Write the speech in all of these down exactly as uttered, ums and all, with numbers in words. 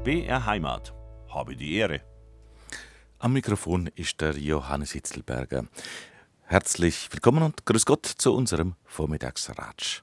B R Heimat. Habe die Ehre. Am Mikrofon ist der Johannes Hitzelberger. Herzlich willkommen und grüß Gott zu unserem Vormittagsratsch.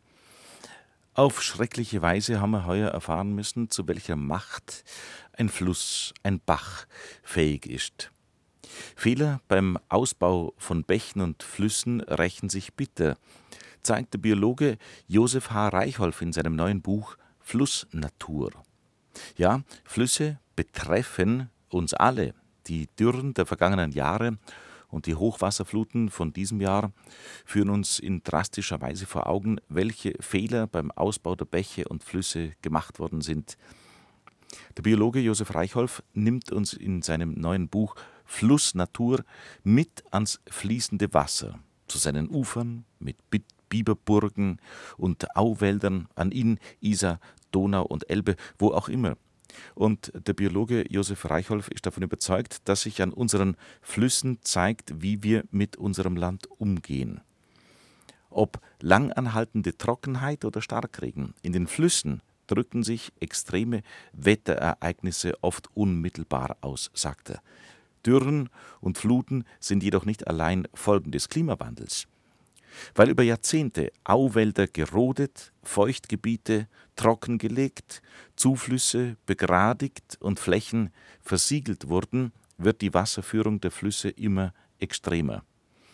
Auf schreckliche Weise haben wir heuer erfahren müssen, zu welcher Macht ein Fluss, ein Bach fähig ist. Fehler beim Ausbau von Bächen und Flüssen rächen sich bitter, zeigt der Biologe Josef H. Reichholf in seinem neuen Buch Flussnatur. Ja, Flüsse betreffen uns alle. Die Dürren der vergangenen Jahre und die Hochwasserfluten von diesem Jahr führen uns in drastischer Weise vor Augen, welche Fehler beim Ausbau der Bäche und Flüsse gemacht worden sind. Der Biologe Josef Reichholf nimmt uns in seinem neuen Buch Flussnatur mit ans fließende Wasser, zu seinen Ufern mit Biberburgen und Auwäldern, an Inn, Isar, Donau und Elbe, wo auch immer. Und der Biologe Josef Reichholf ist davon überzeugt, dass sich an unseren Flüssen zeigt, wie wir mit unserem Land umgehen. Ob langanhaltende Trockenheit oder Starkregen, in den Flüssen drücken sich extreme Wetterereignisse oft unmittelbar aus, sagt er. Dürren und Fluten sind jedoch nicht allein Folgen des Klimawandels. Weil über Jahrzehnte Auwälder gerodet, Feuchtgebiete trockengelegt, Zuflüsse begradigt und Flächen versiegelt wurden, wird die Wasserführung der Flüsse immer extremer.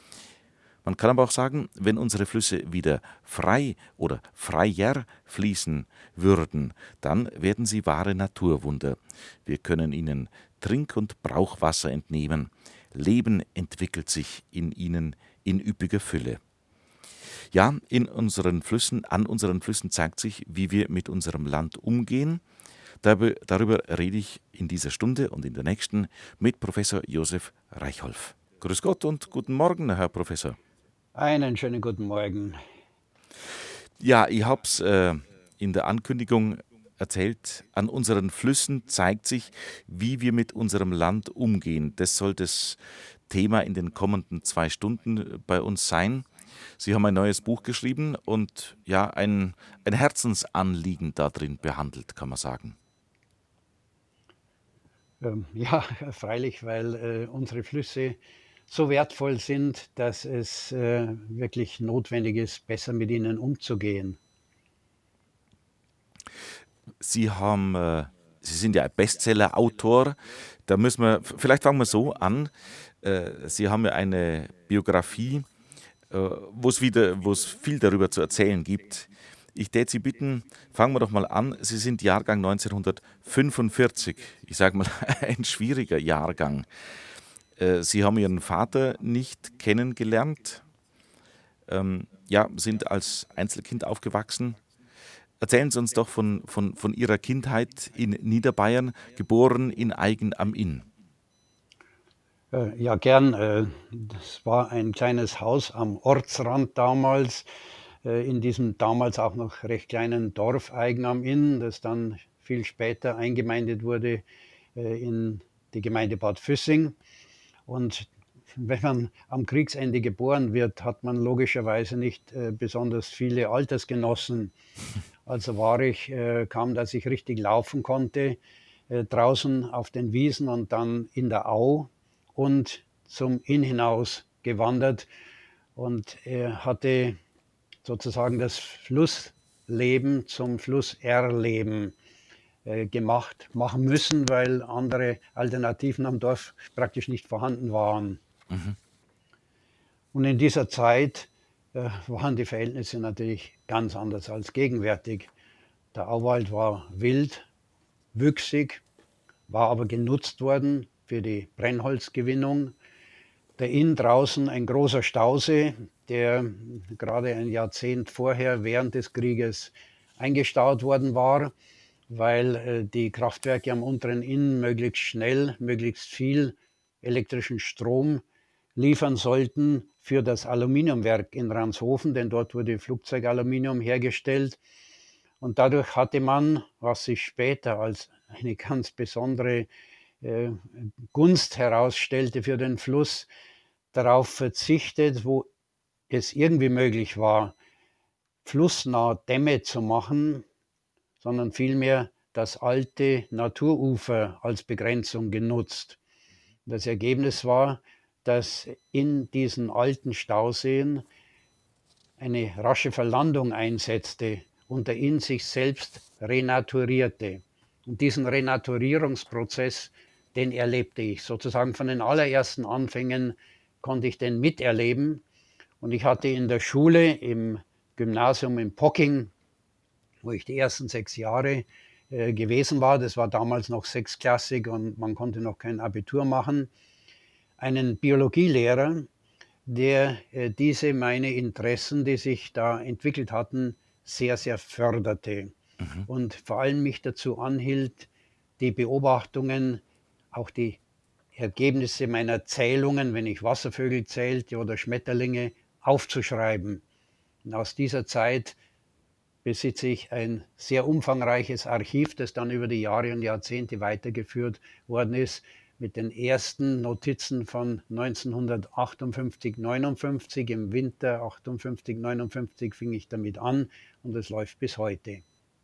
Man kann aber auch sagen, wenn unsere Flüsse wieder frei oder freier fließen würden, dann werden sie wahre Naturwunder. Wir können ihnen Trink- und Brauchwasser entnehmen. Leben entwickelt sich in ihnen in üppiger Fülle. Ja, in unseren Flüssen, an unseren Flüssen zeigt sich, wie wir mit unserem Land umgehen. Darüber rede ich in dieser Stunde und in der nächsten mit Professor Josef Reichholf. Grüß Gott und guten Morgen, Herr Professor. Einen schönen guten Morgen. Ja, ich habe es äh, in der Ankündigung erzählt, an unseren Flüssen zeigt sich, wie wir mit unserem Land umgehen. Das soll das Thema in den kommenden zwei Stunden bei uns sein. Sie haben ein neues Buch geschrieben und ja, ein, ein Herzensanliegen darin behandelt, kann man sagen. Ähm, ja, freilich, weil äh, unsere Flüsse so wertvoll sind, dass es äh, wirklich notwendig ist, besser mit ihnen umzugehen. Sie haben, äh, Sie sind ja ein Bestseller-Autor. Da müssen wir, vielleicht fangen wir so an. Äh, Sie haben ja eine Biografie, wo es wieder, wo es viel darüber zu erzählen gibt. Ich täte Sie bitten, fangen wir doch mal an. Sie sind Jahrgang neunzehnhundertfünfundvierzig. Ich sage mal, ein schwieriger Jahrgang. Sie haben Ihren Vater nicht kennengelernt, ähm, ja, sind als Einzelkind aufgewachsen. Erzählen Sie uns doch von, von, von Ihrer Kindheit in Niederbayern, geboren in Aigen am Inn. Ja, gern. Das war ein kleines Haus am Ortsrand damals, in diesem damals auch noch recht kleinen Dorf Aigen am Inn, das dann viel später eingemeindet wurde in die Gemeinde Bad Füssing. Und wenn man am Kriegsende geboren wird, hat man logischerweise nicht besonders viele Altersgenossen. Also war ich, kaum dass ich richtig laufen konnte, draußen auf den Wiesen und dann in der Au und zum Inn hinaus gewandert und er hatte sozusagen das Flussleben zum Flusserleben äh, gemacht, machen müssen, weil andere Alternativen am Dorf praktisch nicht vorhanden waren. Mhm. Und in dieser Zeit äh, waren die Verhältnisse natürlich ganz anders als gegenwärtig. Der Auwald war wild, wüchsig, war aber genutzt worden für die Brennholzgewinnung. Der Inn draußen ein großer Stausee, der gerade ein Jahrzehnt vorher während des Krieges eingestaut worden war, weil äh, die Kraftwerke am unteren Inn möglichst schnell, möglichst viel elektrischen Strom liefern sollten für das Aluminiumwerk in Ranshofen, denn dort wurde Flugzeugaluminium hergestellt. Und dadurch hatte man, was sich später als eine ganz besondere äh, Gunst herausstellte für den Fluss, darauf verzichtet, wo es irgendwie möglich war, flussnah Dämme zu machen, sondern vielmehr das alte Naturufer als Begrenzung genutzt. Das Ergebnis war, dass in diesen alten Stauseen eine rasche Verlandung einsetzte und der Inn sich selbst renaturierte. Und diesen Renaturierungsprozess, den erlebte ich sozusagen von den allerersten Anfängen, konnte ich den miterleben. Und ich hatte in der Schule, im Gymnasium in Pocking, wo ich die ersten sechs Jahre äh, gewesen war, das war damals noch sechsklassig und man konnte noch kein Abitur machen, einen Biologielehrer, der äh, diese meine Interessen, die sich da entwickelt hatten, sehr, sehr förderte Mhm. und vor allem mich dazu anhielt, die Beobachtungen, auch die Ergebnisse meiner Zählungen, wenn ich Wasservögel zählte oder Schmetterlinge, aufzuschreiben. Und aus dieser Zeit besitze ich ein sehr umfangreiches Archiv, das dann über die Jahre und Jahrzehnte weitergeführt worden ist, mit den ersten Notizen von neunzehnhundertachtundfünfzig, neunundfünfzig. Im Winter achtundfünfzig, neunundfünfzig fing ich damit an und es läuft bis heute.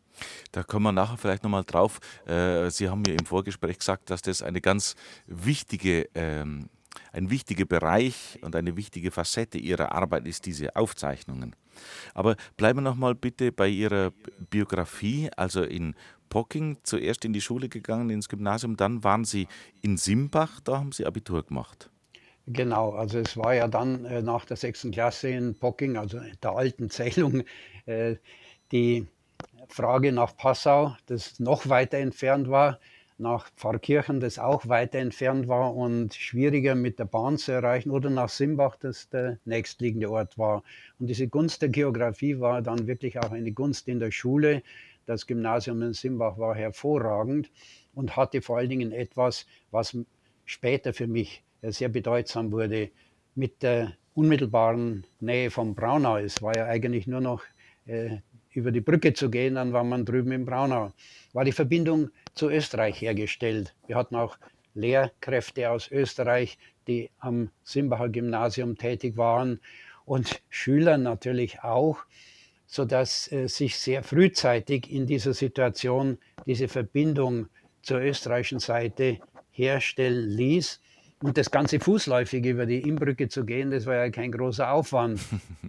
Da kommen wir nachher vielleicht nochmal drauf. Äh, Sie haben mir im Vorgespräch gesagt, dass das eine ganz wichtige, ähm, ein wichtiger Bereich und eine wichtige Facette Ihrer Arbeit ist, diese Aufzeichnungen. Aber bleiben wir nochmal bitte bei Ihrer Biografie, also in Pocking, zuerst in die Schule gegangen, ins Gymnasium, dann waren Sie in Simbach, da haben Sie Abitur gemacht. Genau, also es war ja dann äh, nach der sechsten Klasse in Pocking, also der alten Zählung, äh, die Frage nach Passau, das noch weiter entfernt war, nach Pfarrkirchen, das auch weiter entfernt war und schwieriger mit der Bahn zu erreichen, oder nach Simbach, das der nächstliegende Ort war. Und diese Gunst der Geografie war dann wirklich auch eine Gunst in der Schule. Das Gymnasium in Simbach war hervorragend und hatte vor allen Dingen etwas, was später für mich sehr bedeutsam wurde, mit der unmittelbaren Nähe von Braunau. Es war ja eigentlich nur noch äh, über die Brücke zu gehen, dann war man drüben in Braunau. War die Verbindung zu Österreich hergestellt. Wir hatten auch Lehrkräfte aus Österreich, die am Simbacher Gymnasium tätig waren und Schüler natürlich auch, sodass äh, sich sehr frühzeitig in dieser Situation diese Verbindung zur österreichischen Seite herstellen ließ. Und das ganze fußläufig über die Innbrücke zu gehen, das war ja kein großer Aufwand.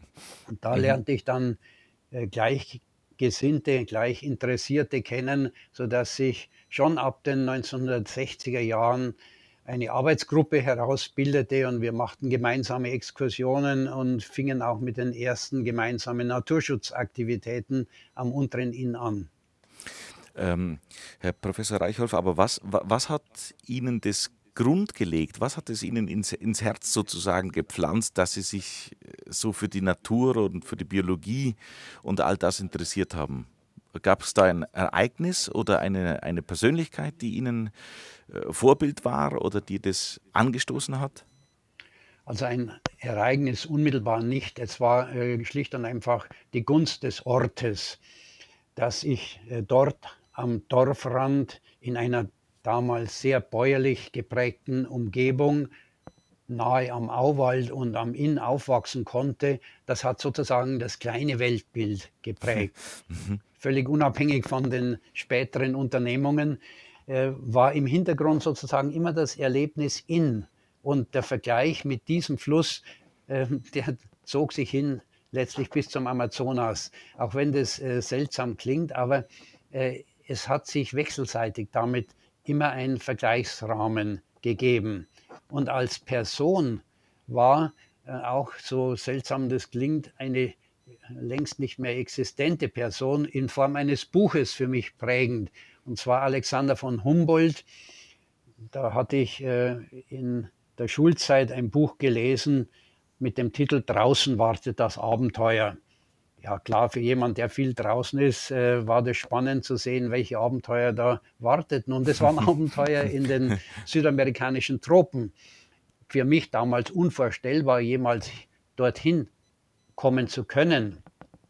Und da Mhm. lernte ich dann äh, Gleichgesinnte, Gleichinteressierte kennen, sodass sich schon ab den neunzehnhundertsechziger Jahren eine Arbeitsgruppe herausbildete und wir machten gemeinsame Exkursionen und fingen auch mit den ersten gemeinsamen Naturschutzaktivitäten am unteren Inn an. Ähm, Herr Professor Reichholf, aber was, wa- was hat Ihnen das Grund gelegt? Was hat es Ihnen ins, ins Herz sozusagen gepflanzt, dass Sie sich äh, so für die Natur und für die Biologie und all das interessiert haben? Gab es da ein Ereignis oder eine, eine Persönlichkeit, die Ihnen äh, Vorbild war oder die das angestoßen hat? Also ein Ereignis unmittelbar nicht. Es war äh, schlicht und einfach die Gunst des Ortes, dass ich äh, dort am Dorfrand in einer damals sehr bäuerlich geprägten Umgebung nahe am Auwald und am Inn aufwachsen konnte. Das hat sozusagen das kleine Weltbild geprägt. Mhm. Völlig unabhängig von den späteren Unternehmungen, äh, war im Hintergrund sozusagen immer das Erlebnis Inn. Und der Vergleich mit diesem Fluss, äh, der zog sich hin letztlich bis zum Amazonas. Auch wenn das äh, seltsam klingt, aber äh, es hat sich wechselseitig damit immer ein Vergleichsrahmen gegeben. Und als Person war äh, auch, so seltsam das klingt, eine längst nicht mehr existente Person in Form eines Buches für mich prägend. Und zwar Alexander von Humboldt. Da hatte ich äh, in der Schulzeit ein Buch gelesen mit dem Titel Draußen wartet das Abenteuer. Ja klar, für jemand, der viel draußen ist, äh, war das spannend zu sehen, welche Abenteuer da warteten. Und es waren Abenteuer in den südamerikanischen Tropen. Für mich damals unvorstellbar, jemals dorthin kommen zu können.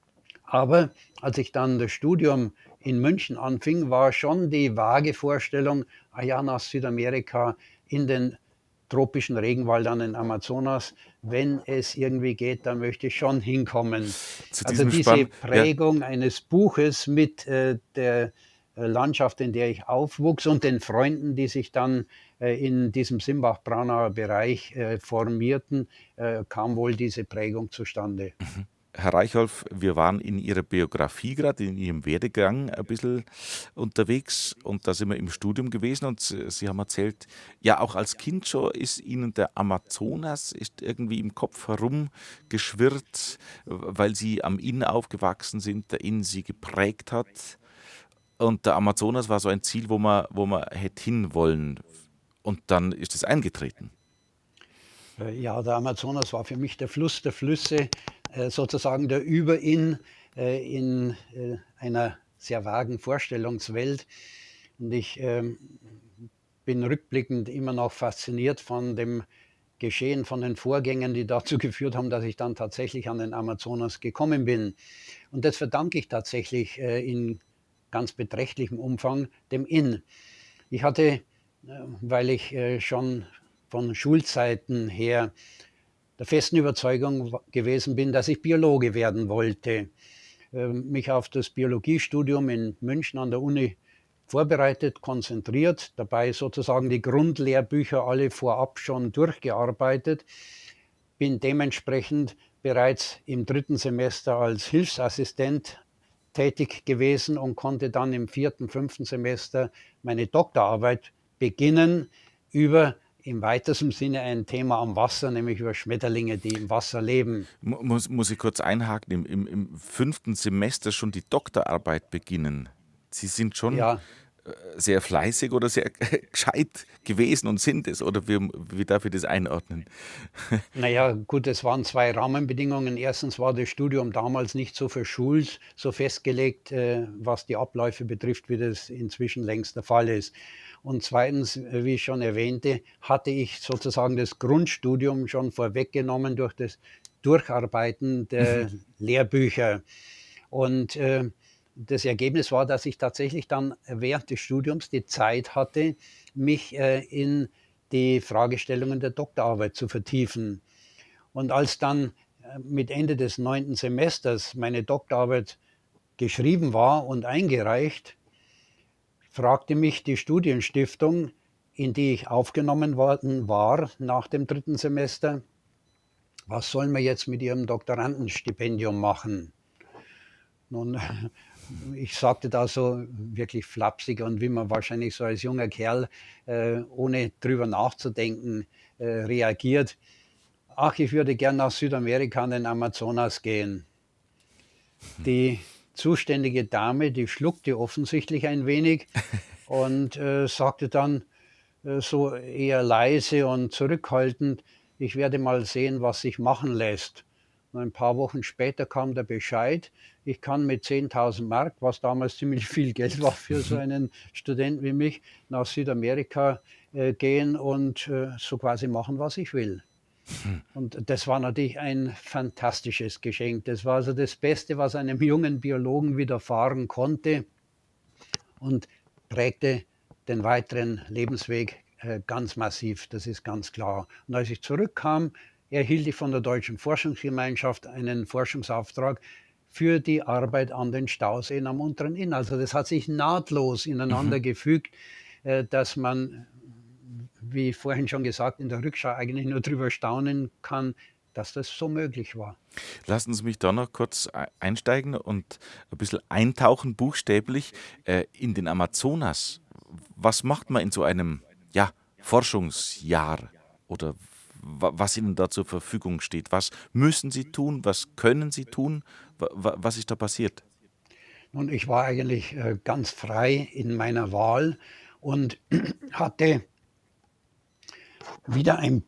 Aber als ich dann das Studium in München anfing, war schon die vage Vorstellung, ah ja, nach Südamerika in den tropischen Regenwald an den Amazonas, wenn es irgendwie geht, dann möchte ich schon hinkommen. Zu Also diesem diese Spann, ja, Prägung eines Buches mit äh, der äh, Landschaft, in der ich aufwuchs und den Freunden, die sich dann äh, in diesem Simbach-Braunauer Bereich äh, formierten, äh, kam wohl diese Prägung zustande. Herr Reichholf, wir waren in Ihrer Biografie gerade, in Ihrem Werdegang ein bisschen unterwegs und da sind wir im Studium gewesen und Sie Sie haben erzählt, ja auch als Kind schon ist Ihnen der Amazonas ist irgendwie im Kopf herumgeschwirrt, weil Sie am Inn aufgewachsen sind, der Inn Sie geprägt hat und der Amazonas war so ein Ziel, wo man, wo man hätte hinwollen und dann ist es eingetreten. Äh, Ja, der Amazonas war für mich der Fluss der Flüsse, äh, sozusagen der Überinn äh, in äh, einer sehr vagen Vorstellungswelt. Und ich ähm, bin rückblickend immer noch fasziniert von dem Geschehen, von den Vorgängen, die dazu geführt haben, dass ich dann tatsächlich an den Amazonas gekommen bin. Und das verdanke ich tatsächlich äh, in ganz beträchtlichem Umfang dem Inn. Ich hatte, äh, weil ich äh, schon von Schulzeiten her der festen Überzeugung wa- gewesen bin, dass ich Biologe werden wollte, äh, mich auf das Biologiestudium in München an der Uni vorbereitet, konzentriert, dabei sozusagen die Grundlehrbücher alle vorab schon durchgearbeitet, bin dementsprechend bereits im dritten Semester als Hilfsassistent tätig gewesen und konnte dann im vierten, fünften Semester meine Doktorarbeit beginnen über im weitesten Sinne ein Thema am Wasser, nämlich über Schmetterlinge, die im Wasser leben. Mu- Muss, muss ich kurz einhaken, im, im, im fünften Semester schon die Doktorarbeit beginnen. Sie sind schon Ja, sehr fleißig oder sehr gescheit gewesen und sind es, oder wie, wie darf ich das einordnen? naja, gut, es waren zwei Rahmenbedingungen. Erstens war das Studium damals nicht so verschult, so festgelegt, äh, was die Abläufe betrifft, wie das inzwischen längst der Fall ist. Und zweitens, äh, wie ich schon erwähnte, hatte ich sozusagen das Grundstudium schon vorweggenommen durch das Durcharbeiten der Lehrbücher. Und äh, das Ergebnis war, dass ich tatsächlich dann während des Studiums die Zeit hatte, mich äh, in die Fragestellungen der Doktorarbeit zu vertiefen. Und als dann äh, mit Ende des neunten Semesters meine Doktorarbeit geschrieben war und eingereicht, fragte mich die Studienstiftung, in die ich aufgenommen worden war nach dem dritten Semester, was sollen wir jetzt mit Ihrem Doktorandenstipendium machen? Nun, ich sagte da so wirklich flapsig und wie man wahrscheinlich so als junger Kerl, äh, ohne drüber nachzudenken, äh, reagiert. Ach, ich würde gern nach Südamerika an den Amazonas gehen. Die zuständige Dame, die schluckte offensichtlich ein wenig und äh, sagte dann äh, so eher leise und zurückhaltend, ich werde mal sehen, was sich machen lässt. Und ein paar Wochen später kam der Bescheid, ich kann mit zehntausend Mark, was damals ziemlich viel Geld war für so einen Studenten wie mich, nach Südamerika äh, gehen und äh, so quasi machen, was ich will. Und das war natürlich ein fantastisches Geschenk. Das war also das Beste, was einem jungen Biologen widerfahren konnte und prägte den weiteren Lebensweg äh, ganz massiv, das ist ganz klar. Und als ich zurückkam, erhielt ich von der Deutschen Forschungsgemeinschaft einen Forschungsauftrag für die Arbeit an den Stauseen am unteren Inn. Also das hat sich nahtlos ineinander gefügt, äh, dass man, wie vorhin schon gesagt, in der Rückschau eigentlich nur darüber staunen kann, dass das so möglich war. Lassen Sie mich da noch kurz ei- einsteigen und ein bisschen eintauchen, buchstäblich, äh, in den Amazonas. Was macht man in so einem, ja, Forschungsjahr oder wa- was Ihnen da zur Verfügung steht? Was müssen Sie tun? Was können Sie tun? Wa- wa- Was ist da passiert? Und ich war eigentlich äh, ganz frei in meiner Wahl und hatte wieder ein,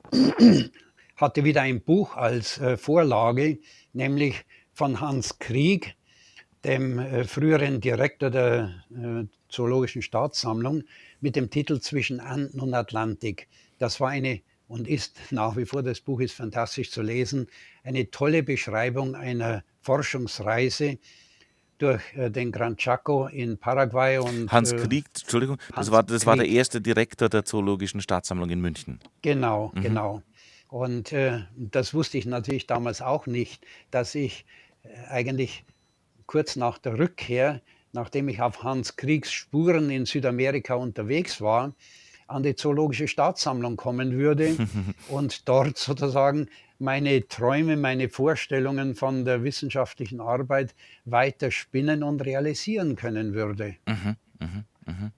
hatte wieder ein Buch als äh, Vorlage, nämlich von Hans Krieg, dem äh, früheren Direktor der äh, Zoologischen Staatssammlung, mit dem Titel Zwischen Anden und Atlantik. Das war eine und ist nach wie vor, das Buch ist fantastisch zu lesen, eine tolle Beschreibung einer Forschungsreise durch äh, den Gran Chaco in Paraguay und Hans äh, Krieg, Entschuldigung, das Hans war, das war der Krieg. erste Direktor der Zoologischen Staatssammlung in München. Genau, genau. Und äh, das wusste ich natürlich damals auch nicht, dass ich äh, eigentlich kurz nach der Rückkehr nachdem ich auf Hans Kriegs Spuren in Südamerika unterwegs war, an die Zoologische Staatssammlung kommen würde und dort sozusagen meine Träume, meine Vorstellungen von der wissenschaftlichen Arbeit weiter spinnen und realisieren können würde. Mhm, mhm, mhm.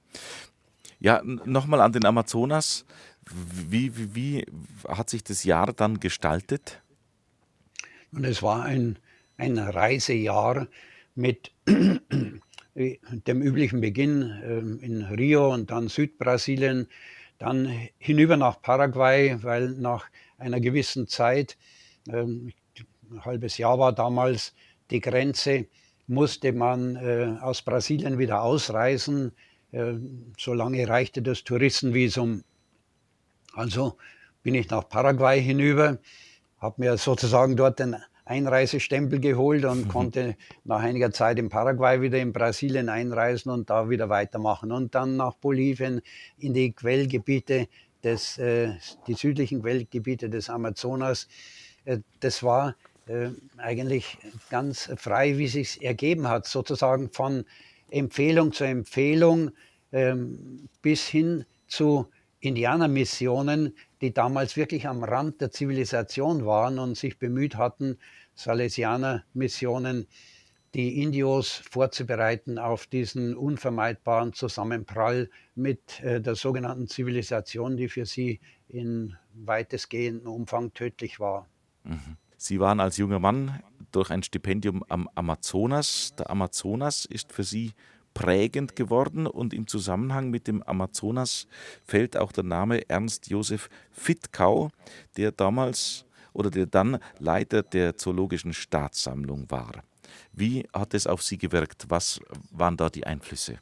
Ja, nochmal an den Amazonas. Wie, wie, wie hat sich das Jahr dann gestaltet? Und es war ein, ein Reisejahr mit dem üblichen Beginn ähm, in Rio und dann Südbrasilien, dann hinüber nach Paraguay, weil nach einer gewissen Zeit, ähm, ein halbes Jahr war damals die Grenze, musste man äh, aus Brasilien wieder ausreisen. Äh, solange reichte das Touristenvisum. Also bin ich nach Paraguay hinüber, habe mir sozusagen dort den Einreisestempel geholt und konnte nach einiger Zeit in Paraguay wieder in Brasilien einreisen und da wieder weitermachen. Und dann nach Bolivien in die Quellgebiete, des, äh, die südlichen Quellgebiete des Amazonas. Äh, das war äh, eigentlich ganz frei, wie es sich ergeben hat, sozusagen von Empfehlung zu Empfehlung ähm, bis hin zu Indianermissionen, die damals wirklich am Rand der Zivilisation waren und sich bemüht hatten, Salesianer-Missionen, die Indios vorzubereiten auf diesen unvermeidbaren Zusammenprall mit äh, der sogenannten Zivilisation, die für sie in weitestgehendem Umfang tödlich war. Sie waren als junger Mann durch ein Stipendium am Amazonas. Der Amazonas ist für Sie prägend geworden und im Zusammenhang mit dem Amazonas fällt auch der Name Ernst Josef Fittkau, der damals oder der dann Leiter der Zoologischen Staatssammlung war. Wie hat es auf Sie gewirkt? Was waren da die Einflüsse?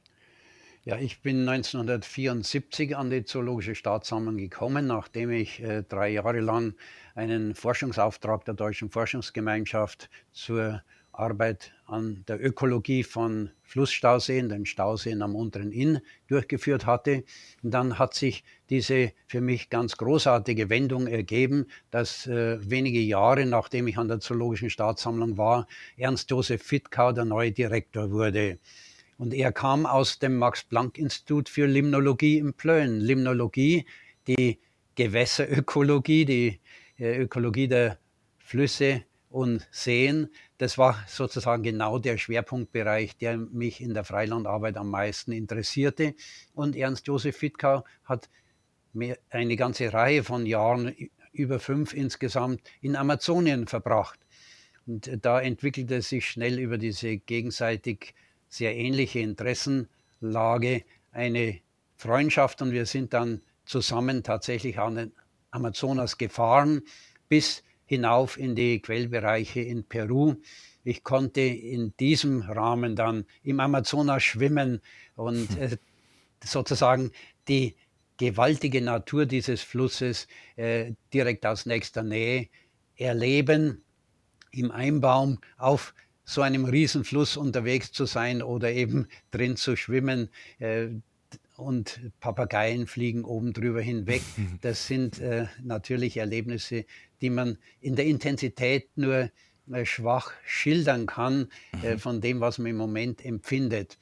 Ja, ich bin neunzehnhundertvierundsiebzig an die Zoologische Staatssammlung gekommen, nachdem ich äh, drei Jahre lang einen Forschungsauftrag der Deutschen Forschungsgemeinschaft zur Arbeit an der Ökologie von Flussstauseen, den Stauseen am unteren Inn, durchgeführt hatte. Und dann hat sich diese für mich ganz großartige Wendung ergeben, dass äh, wenige Jahre nachdem ich an der Zoologischen Staatssammlung war, Ernst Josef Fittkau der neue Direktor wurde. Und er kam aus dem Max-Planck-Institut für Limnologie in Plön. Limnologie, die Gewässerökologie, die Ökologie der Flüsse und Seen, das war sozusagen genau der Schwerpunktbereich, der mich in der Freilandarbeit am meisten interessierte. Und Ernst Josef Fittkau hat eine ganze Reihe von Jahren, über fünf insgesamt, in Amazonien verbracht. Und da entwickelte sich schnell über diese gegenseitig sehr ähnliche Interessenlage eine Freundschaft und wir sind dann zusammen tatsächlich an den Amazonas gefahren, bis hinauf in die Quellbereiche in Peru. Ich konnte in diesem Rahmen dann im Amazonas schwimmen und äh, sozusagen die gewaltige Natur dieses Flusses äh, direkt aus nächster Nähe erleben, im Einbaum auf so einem Riesenfluss unterwegs zu sein oder eben drin zu schwimmen äh, und Papageien fliegen oben drüber hinweg. Das sind äh, natürlich Erlebnisse, die man in der Intensität nur äh, schwach schildern kann äh, von dem, was man im Moment empfindet.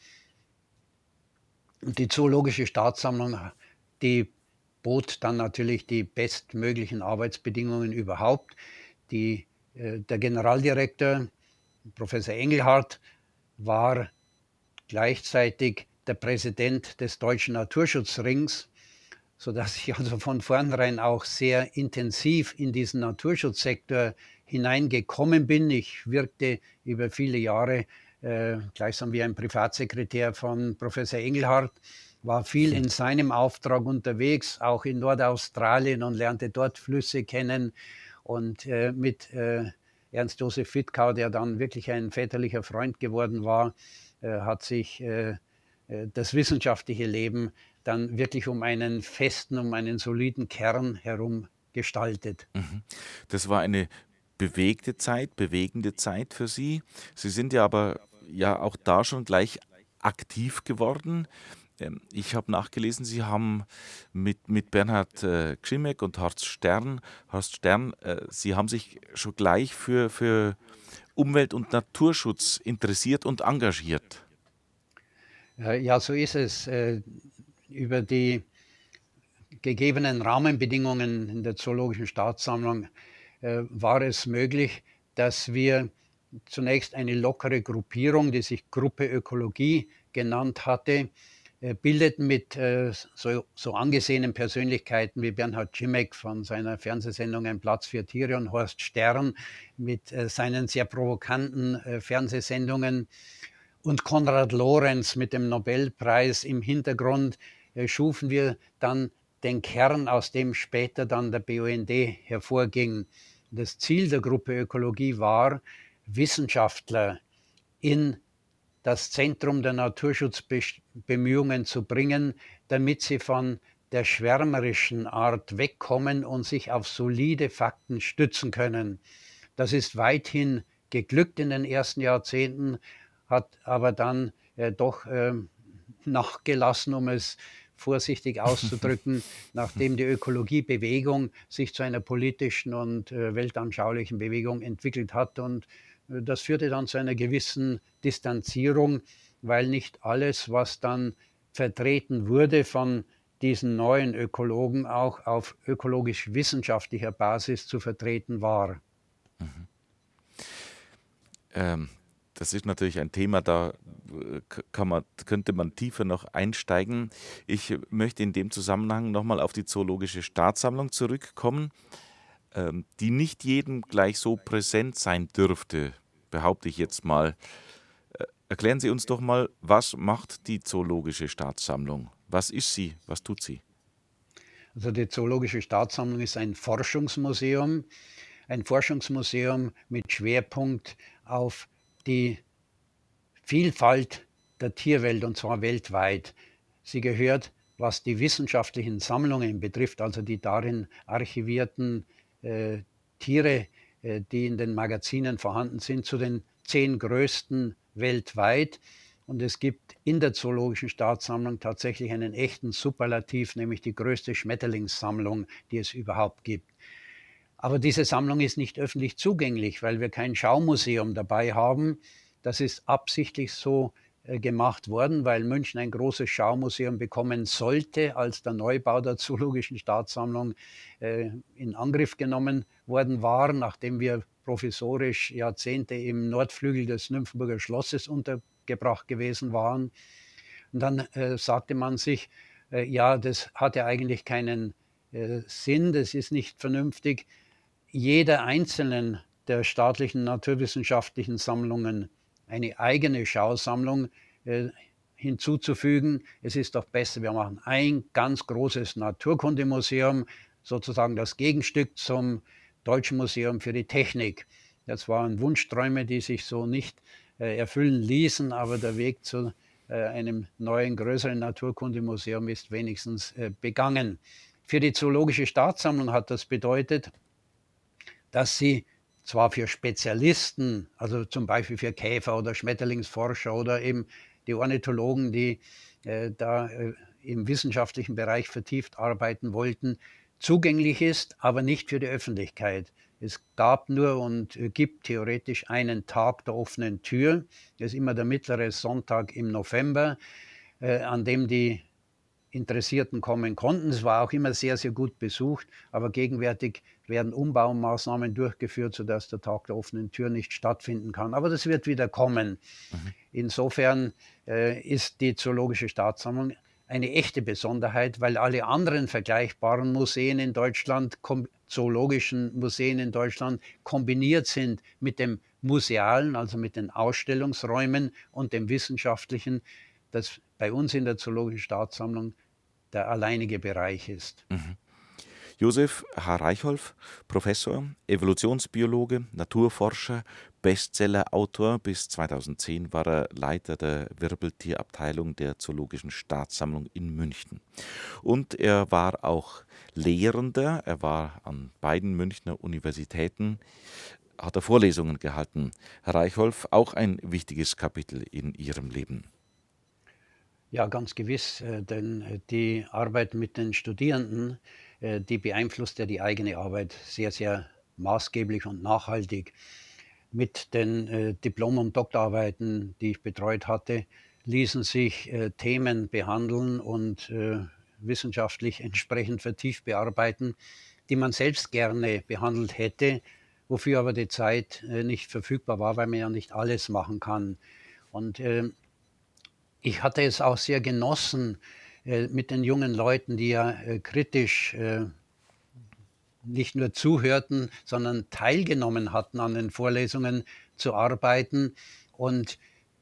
Und die Zoologische Staatssammlung, die bot dann natürlich die bestmöglichen Arbeitsbedingungen überhaupt. Die, äh, der Generaldirektor, Professor Engelhardt, war gleichzeitig der Präsident des Deutschen Naturschutzrings, sodass ich also von vornherein auch sehr intensiv in diesen Naturschutzsektor hineingekommen bin. Ich wirkte über viele Jahre äh, gleichsam wie ein Privatsekretär von Professor Engelhardt, war viel in seinem Auftrag unterwegs, auch in Nordaustralien und lernte dort Flüsse kennen und äh, mit äh, Ernst Josef Fittkau, der dann wirklich ein väterlicher Freund geworden war, äh, hat sich äh, das wissenschaftliche Leben dann wirklich um einen festen, um einen soliden Kern herum gestaltet. Das war eine bewegte Zeit, bewegende Zeit für Sie. Sie sind ja aber ja auch da schon gleich aktiv geworden. Ich habe nachgelesen, Sie haben mit, mit Bernhard äh, Grzimek und Horst Stern, Horst Stern, äh, Sie haben sich schon gleich für, für Umwelt- und Naturschutz interessiert und engagiert. Ja, so ist es. Über die gegebenen Rahmenbedingungen in der Zoologischen Staatssammlung war es möglich, dass wir zunächst eine lockere Gruppierung, die sich Gruppe Ökologie genannt hatte, bildeten mit so, so angesehenen Persönlichkeiten wie Bernhard Grzimek von seiner Fernsehsendung Ein Platz für Tiere und Horst Stern mit seinen sehr provokanten Fernsehsendungen und Konrad Lorenz mit dem Nobelpreis im Hintergrund schufen wir dann den Kern, aus dem später dann der B U N D hervorging. Das Ziel der Gruppe Ökologie war, Wissenschaftler in das Zentrum der Naturschutzbemühungen zu bringen, damit sie von der schwärmerischen Art wegkommen und sich auf solide Fakten stützen können. Das ist weithin geglückt in den ersten Jahrzehnten, hat aber dann äh, doch äh, nachgelassen, um es vorsichtig auszudrücken, nachdem die Ökologiebewegung sich zu einer politischen und äh, weltanschaulichen Bewegung entwickelt hat. Und äh, das führte dann zu einer gewissen Distanzierung, weil nicht alles, was dann vertreten wurde von diesen neuen Ökologen, auch auf ökologisch-wissenschaftlicher Basis zu vertreten war. Mhm. Ähm, das ist natürlich ein Thema, da kann man, könnte man tiefer noch einsteigen. Ich möchte in dem Zusammenhang nochmal auf die Zoologische Staatssammlung zurückkommen, ähm, die nicht jedem gleich so präsent sein dürfte, behaupte ich jetzt mal. Äh, erklären Sie uns doch mal, was macht die Zoologische Staatssammlung? Was ist sie? Was tut sie? Also die Zoologische Staatssammlung ist ein Forschungsmuseum, ein Forschungsmuseum mit Schwerpunkt auf die Vielfalt der Tierwelt, und zwar weltweit. Sie gehört, was die wissenschaftlichen Sammlungen betrifft, also die darin archivierten äh, Tiere, äh, die in den Magazinen vorhanden sind, zu den zehn größten weltweit. Und es gibt in der Zoologischen Staatssammlung tatsächlich einen echten Superlativ, nämlich die größte Schmetterlingssammlung, die es überhaupt gibt. Aber diese Sammlung ist nicht öffentlich zugänglich, weil wir kein Schaumuseum dabei haben. Das ist absichtlich so äh, gemacht worden, weil München ein großes Schaumuseum bekommen sollte, als der Neubau der Zoologischen Staatssammlung äh, in Angriff genommen worden war, nachdem wir provisorisch Jahrzehnte im Nordflügel des Nymphenburger Schlosses untergebracht gewesen waren. Und dann äh, sagte man sich, äh, ja, das hat ja eigentlich keinen äh, Sinn, das ist nicht vernünftig, jeder einzelnen der staatlichen naturwissenschaftlichen Sammlungen eine eigene Schausammlung äh, hinzuzufügen. Es ist doch besser, wir machen ein ganz großes Naturkundemuseum, sozusagen das Gegenstück zum Deutschen Museum für die Technik. Das waren Wunschträume, die sich so nicht äh, erfüllen ließen, aber der Weg zu äh, einem neuen, größeren Naturkundemuseum ist wenigstens äh, begangen. Für die Zoologische Staatssammlung hat das bedeutet, dass sie zwar für Spezialisten, also zum Beispiel für Käfer- oder Schmetterlingsforscher oder eben die Ornithologen, die äh, da äh, im wissenschaftlichen Bereich vertieft arbeiten wollten, zugänglich ist, aber nicht für die Öffentlichkeit. Es gab nur und äh, gibt theoretisch einen Tag der offenen Tür. Das ist immer der mittlere Sonntag im November, äh, an dem die Interessierten kommen konnten. Es war auch immer sehr, sehr gut besucht, aber gegenwärtig werden Umbaumaßnahmen durchgeführt, sodass der Tag der offenen Tür nicht stattfinden kann. Aber das wird wieder kommen. Mhm. Insofern äh, ist die Zoologische Staatssammlung eine echte Besonderheit, weil alle anderen vergleichbaren Museen in Deutschland, zoologischen Museen in Deutschland, kombiniert sind mit dem musealen, also mit den Ausstellungsräumen und dem wissenschaftlichen, das bei uns in der Zoologischen Staatssammlung der alleinige Bereich ist. Mhm. Josef H. Reichholf, Professor, Evolutionsbiologe, Naturforscher, Bestsellerautor. Bis zweitausendzehn war er Leiter der Wirbeltierabteilung der Zoologischen Staatssammlung in München. Und er war auch Lehrender. Er war an beiden Münchner Universitäten, hat er Vorlesungen gehalten. Herr Reichholf, auch ein wichtiges Kapitel in Ihrem Leben. Ja, ganz gewiss, denn die Arbeit mit den Studierenden, die beeinflusst ja die eigene Arbeit sehr, sehr maßgeblich und nachhaltig. Mit den äh, Diplom- und Doktorarbeiten, die ich betreut hatte, ließen sich äh, Themen behandeln und äh, wissenschaftlich entsprechend vertieft bearbeiten, die man selbst gerne behandelt hätte, wofür aber die Zeit äh, nicht verfügbar war, weil man ja nicht alles machen kann. Und äh, ich hatte es auch sehr genossen, äh, mit den jungen Leuten, die ja äh, kritisch äh, nicht nur zuhörten, sondern teilgenommen hatten an den Vorlesungen, zu arbeiten und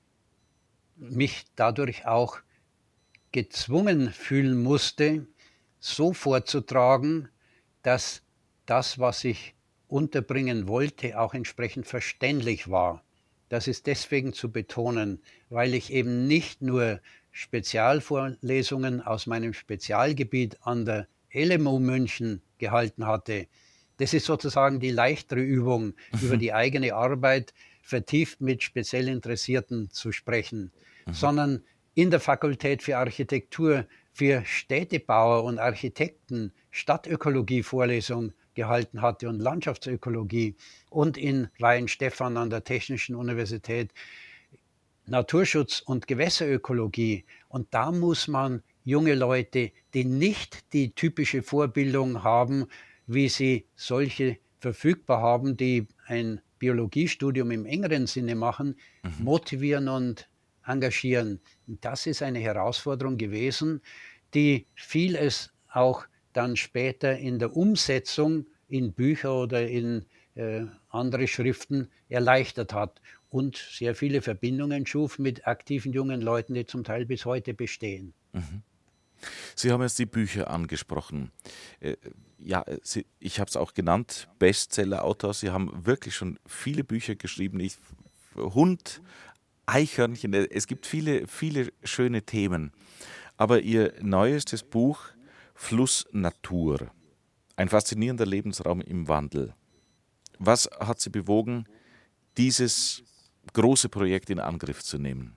mich dadurch auch gezwungen fühlen musste, so vorzutragen, dass das, was ich unterbringen wollte, auch entsprechend verständlich war. Das ist deswegen zu betonen, weil ich eben nicht nur Spezialvorlesungen aus meinem Spezialgebiet an der L M U München gehalten hatte. Das ist sozusagen die leichtere Übung, über die eigene Arbeit vertieft mit speziell Interessierten zu sprechen, sondern in der Fakultät für Architektur für Städtebauer und Architekten Stadtökologie-Vorlesung gehalten hatte und Landschaftsökologie und in Weihenstephan an der Technischen Universität Naturschutz und Gewässerökologie. Und da muss man junge Leute, die nicht die typische Vorbildung haben, wie sie solche verfügbar haben, die ein Biologiestudium im engeren Sinne machen, mhm. motivieren und engagieren. Und das ist eine Herausforderung gewesen, die vieles auch dann später in der Umsetzung in Bücher oder in äh, andere Schriften erleichtert hat und sehr viele Verbindungen schuf mit aktiven jungen Leuten, die zum Teil bis heute bestehen. Mhm. Sie haben jetzt die Bücher angesprochen. Äh, ja, Sie, ich habe es auch genannt, Bestseller-Autor. Sie haben wirklich schon viele Bücher geschrieben. Ich, Hund, Eichhörnchen, es gibt viele, viele schöne Themen. Aber Ihr neuestes Buch, Fluss Natur, ein faszinierender Lebensraum im Wandel. Was hat Sie bewogen, dieses große Projekt in Angriff zu nehmen?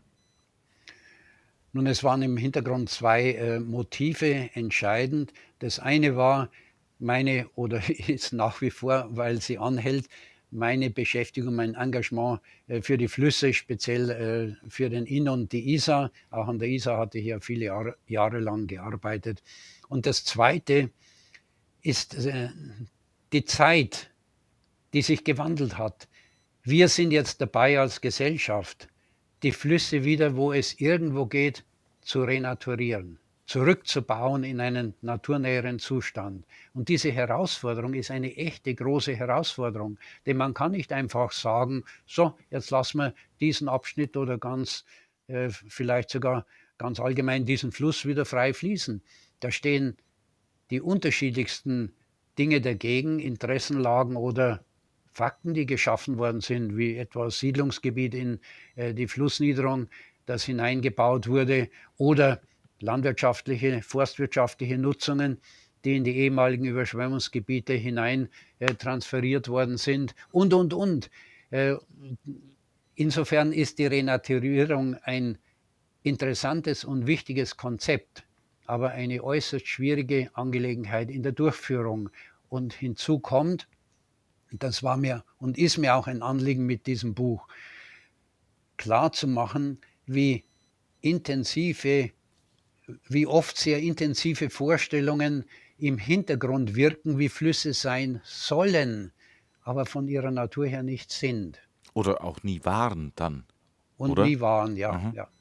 Nun, es waren im Hintergrund zwei äh, Motive entscheidend. Das eine war meine, oder ist nach wie vor, weil sie anhält, meine Beschäftigung, mein Engagement äh, für die Flüsse, speziell äh, für den Inn und die Isar. Auch an der Isar hatte ich ja viele Jahre, Jahre lang gearbeitet. Und das zweite ist äh, die Zeit, die sich gewandelt hat. Wir sind jetzt dabei als Gesellschaft, die Flüsse wieder, wo es irgendwo geht, zu renaturieren, zurückzubauen in einen naturnäheren Zustand. Und diese Herausforderung ist eine echte große Herausforderung, denn man kann nicht einfach sagen, so, jetzt lassen wir diesen Abschnitt oder ganz, äh, vielleicht sogar ganz allgemein diesen Fluss wieder frei fließen. Da stehen die unterschiedlichsten Dinge dagegen, Interessenlagen oder Fakten, die geschaffen worden sind, wie etwa das Siedlungsgebiet in äh, die Flussniederung, das hineingebaut wurde, oder landwirtschaftliche, forstwirtschaftliche Nutzungen, die in die ehemaligen Überschwemmungsgebiete hinein äh, transferiert worden sind und, und, und. Äh, insofern ist die Renaturierung ein interessantes und wichtiges Konzept, aber eine äußerst schwierige Angelegenheit in der Durchführung. Und hinzu kommt, das war mir und ist mir auch ein Anliegen mit diesem Buch, klar zu machen, wie intensive, wie oft sehr intensive Vorstellungen im Hintergrund wirken, wie Flüsse sein sollen, aber von ihrer Natur her nicht sind. Oder auch nie waren dann. Und oder? nie waren, ja, Mhm. ja.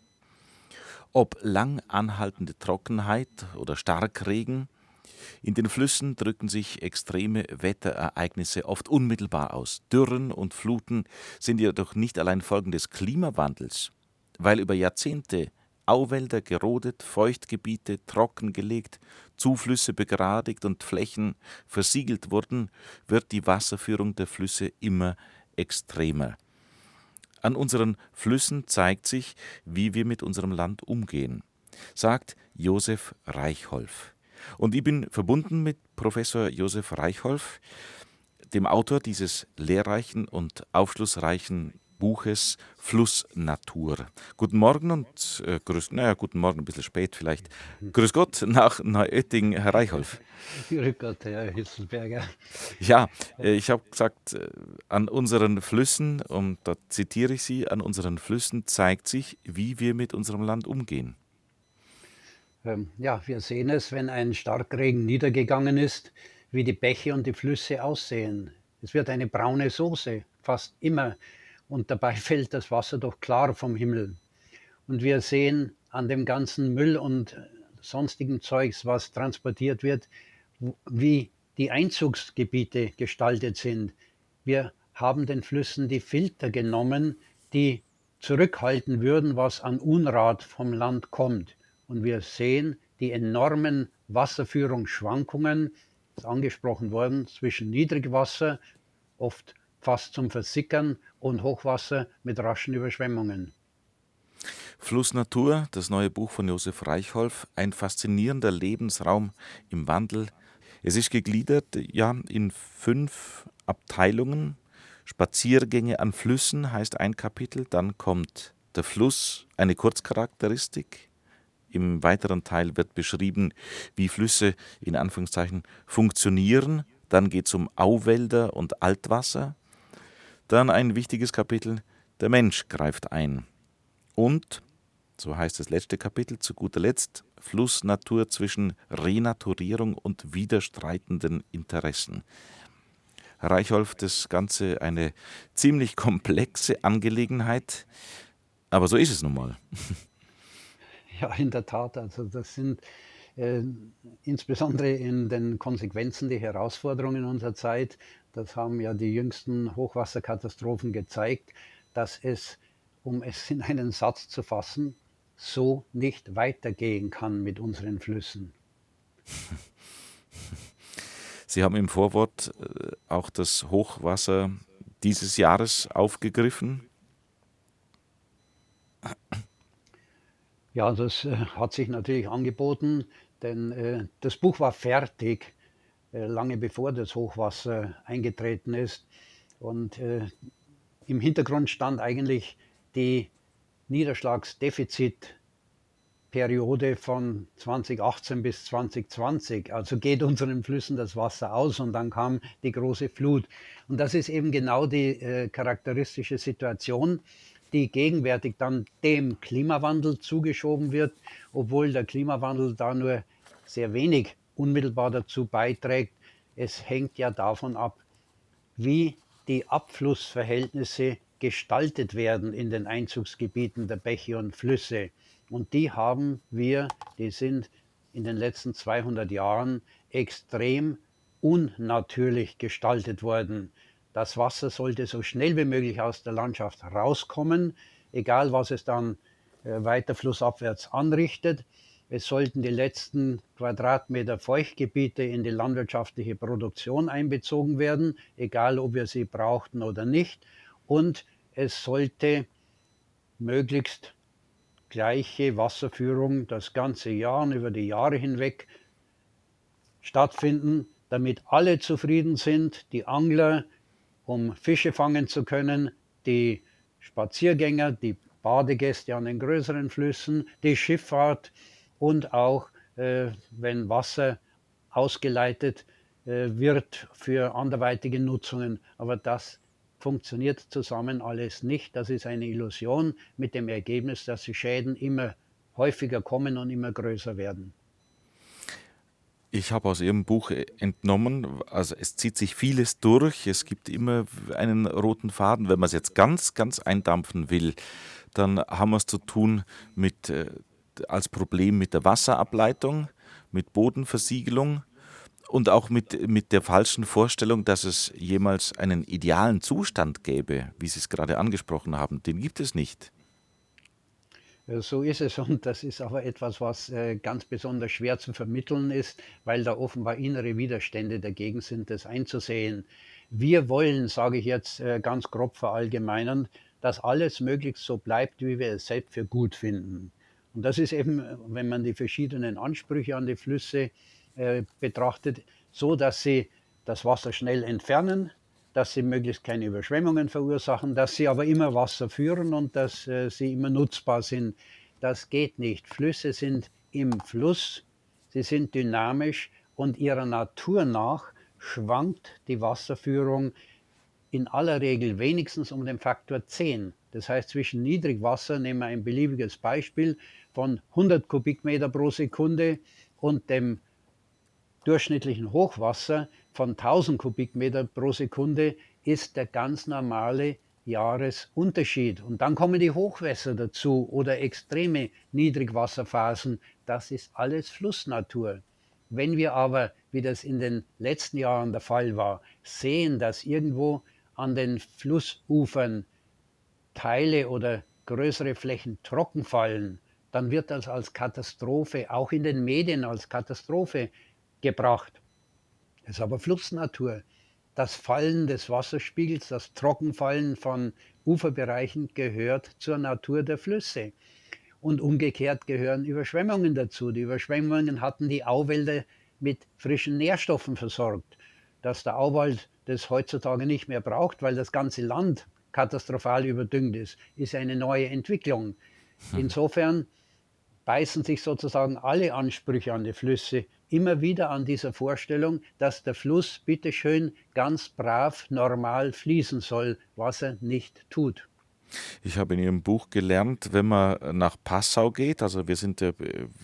Ob lang anhaltende Trockenheit oder Starkregen, in den Flüssen drücken sich extreme Wetterereignisse oft unmittelbar aus. Dürren und Fluten sind jedoch nicht allein Folgen des Klimawandels, weil über Jahrzehnte Auwälder gerodet, Feuchtgebiete trockengelegt, Zuflüsse begradigt und Flächen versiegelt wurden, wird die Wasserführung der Flüsse immer extremer. An unseren Flüssen zeigt sich, wie wir mit unserem Land umgehen, sagt Josef Reichholf. Und ich bin verbunden mit Professor Josef Reichholf, dem Autor dieses lehrreichen und aufschlussreichen Buches Flussnatur. Guten Morgen und äh, grüß, naja, guten Morgen, ein bisschen spät vielleicht. Grüß Gott nach Neuötting, Herr Reichholf. Grüß Gott, Herr Hitzelberger. Ja, äh, ich habe gesagt, äh, an unseren Flüssen, und da zitiere ich Sie, an unseren Flüssen zeigt sich, wie wir mit unserem Land umgehen. Ähm, ja, wir sehen es, wenn ein Starkregen niedergegangen ist, wie die Bäche und die Flüsse aussehen. Es wird eine braune Soße, fast immer, und dabei fällt das Wasser doch klar vom Himmel. Und wir sehen an dem ganzen Müll und sonstigen Zeugs, was transportiert wird, wie die Einzugsgebiete gestaltet sind. Wir haben den Flüssen die Filter genommen, die zurückhalten würden, was an Unrat vom Land kommt. Und wir sehen die enormen Wasserführungsschwankungen, das ist angesprochen worden, zwischen Niedrigwasser, oft fast zum Versickern, und Hochwasser mit raschen Überschwemmungen. Flussnatur, das neue Buch von Josef Reichholf, ein faszinierender Lebensraum im Wandel. Es ist gegliedert ja, in fünf Abteilungen. Spaziergänge an Flüssen heißt ein Kapitel, dann kommt der Fluss, eine Kurzcharakteristik. Im weiteren Teil wird beschrieben, wie Flüsse in Anführungszeichen funktionieren. Dann geht es um Auwälder und Altwasser. Dann ein wichtiges Kapitel, der Mensch greift ein. Und, so heißt das letzte Kapitel, zu guter Letzt, Flussnatur zwischen Renaturierung und widerstreitenden Interessen. Herr Reichholf, das Ganze eine ziemlich komplexe Angelegenheit, aber so ist es nun mal. Ja, in der Tat. Also das sind äh, insbesondere in den Konsequenzen die Herausforderungen unserer Zeit. Das haben ja die jüngsten Hochwasserkatastrophen gezeigt, dass es, um es in einen Satz zu fassen, so nicht weitergehen kann mit unseren Flüssen. Sie haben im Vorwort äh, auch das Hochwasser dieses Jahres aufgegriffen. Ja, das äh, hat sich natürlich angeboten, denn äh, das Buch war fertig, äh, lange bevor das Hochwasser eingetreten ist. Und äh, im Hintergrund stand eigentlich die Niederschlagsdefizitperiode von zweitausendachtzehn bis zweitausendzwanzig. Also geht unseren Flüssen das Wasser aus und dann kam die große Flut. Und das ist eben genau die äh, charakteristische Situation, die gegenwärtig dann dem Klimawandel zugeschoben wird, obwohl der Klimawandel da nur sehr wenig unmittelbar dazu beiträgt. Es hängt ja davon ab, wie die Abflussverhältnisse gestaltet werden in den Einzugsgebieten der Bäche und Flüsse. Und die haben wir, die sind in den letzten zweihundert Jahren extrem unnatürlich gestaltet worden. Das Wasser sollte so schnell wie möglich aus der Landschaft rauskommen, egal was es dann äh, weiter flussabwärts anrichtet. Es sollten die letzten Quadratmeter Feuchtgebiete in die landwirtschaftliche Produktion einbezogen werden, egal ob wir sie brauchten oder nicht. Und es sollte möglichst gleiche Wasserführung das ganze Jahr und über die Jahre hinweg stattfinden, damit alle zufrieden sind, die Angler, um Fische fangen zu können, die Spaziergänger, die Badegäste an den größeren Flüssen, die Schifffahrt und auch, äh, wenn Wasser ausgeleitet äh, wird für anderweitige Nutzungen. Aber das funktioniert zusammen alles nicht. Das ist eine Illusion mit dem Ergebnis, dass die Schäden immer häufiger kommen und immer größer werden. Ich habe aus Ihrem Buch entnommen, also es zieht sich vieles durch, es gibt immer einen roten Faden. Wenn man es jetzt ganz, ganz eindampfen will, dann haben wir es zu tun mit, äh, als Problem mit der Wasserableitung, mit Bodenversiegelung und auch mit, mit der falschen Vorstellung, dass es jemals einen idealen Zustand gäbe, wie Sie es gerade angesprochen haben. Den gibt es nicht. So ist es, und das ist aber etwas, was äh, ganz besonders schwer zu vermitteln ist, weil da offenbar innere Widerstände dagegen sind, das einzusehen. Wir wollen, sage ich jetzt äh, ganz grob verallgemeinernd, dass alles möglichst so bleibt, wie wir es selbst für gut finden. Und das ist eben, wenn man die verschiedenen Ansprüche an die Flüsse äh, betrachtet, so, dass sie das Wasser schnell entfernen, dass sie möglichst keine Überschwemmungen verursachen, dass sie aber immer Wasser führen und dass äh, sie immer nutzbar sind. Das geht nicht. Flüsse sind im Fluss, sie sind dynamisch und ihrer Natur nach schwankt die Wasserführung in aller Regel wenigstens um den Faktor zehn. Das heißt, zwischen Niedrigwasser, nehmen wir ein beliebiges Beispiel, von hundert Kubikmeter pro Sekunde und dem durchschnittlichen Hochwasser von tausend Kubikmeter pro Sekunde ist der ganz normale Jahresunterschied. Und dann kommen die Hochwässer dazu oder extreme Niedrigwasserphasen. Das ist alles Flussnatur. Wenn wir aber, wie das in den letzten Jahren der Fall war, sehen, dass irgendwo an den Flussufern Teile oder größere Flächen trocken fallen, dann wird das als Katastrophe, auch in den Medien als Katastrophe gebracht. Das ist aber Flussnatur. Das Fallen des Wasserspiegels, das Trockenfallen von Uferbereichen gehört zur Natur der Flüsse. Und umgekehrt gehören Überschwemmungen dazu. Die Überschwemmungen hatten die Auwälder mit frischen Nährstoffen versorgt. Dass der Auwald das heutzutage nicht mehr braucht, weil das ganze Land katastrophal überdüngt ist, ist eine neue Entwicklung. Insofern beißen sich sozusagen alle Ansprüche an die Flüsse immer wieder an dieser Vorstellung, dass der Fluss bitteschön ganz brav normal fließen soll, was er nicht tut. Ich habe in Ihrem Buch gelernt, wenn man nach Passau geht, also wir sind ja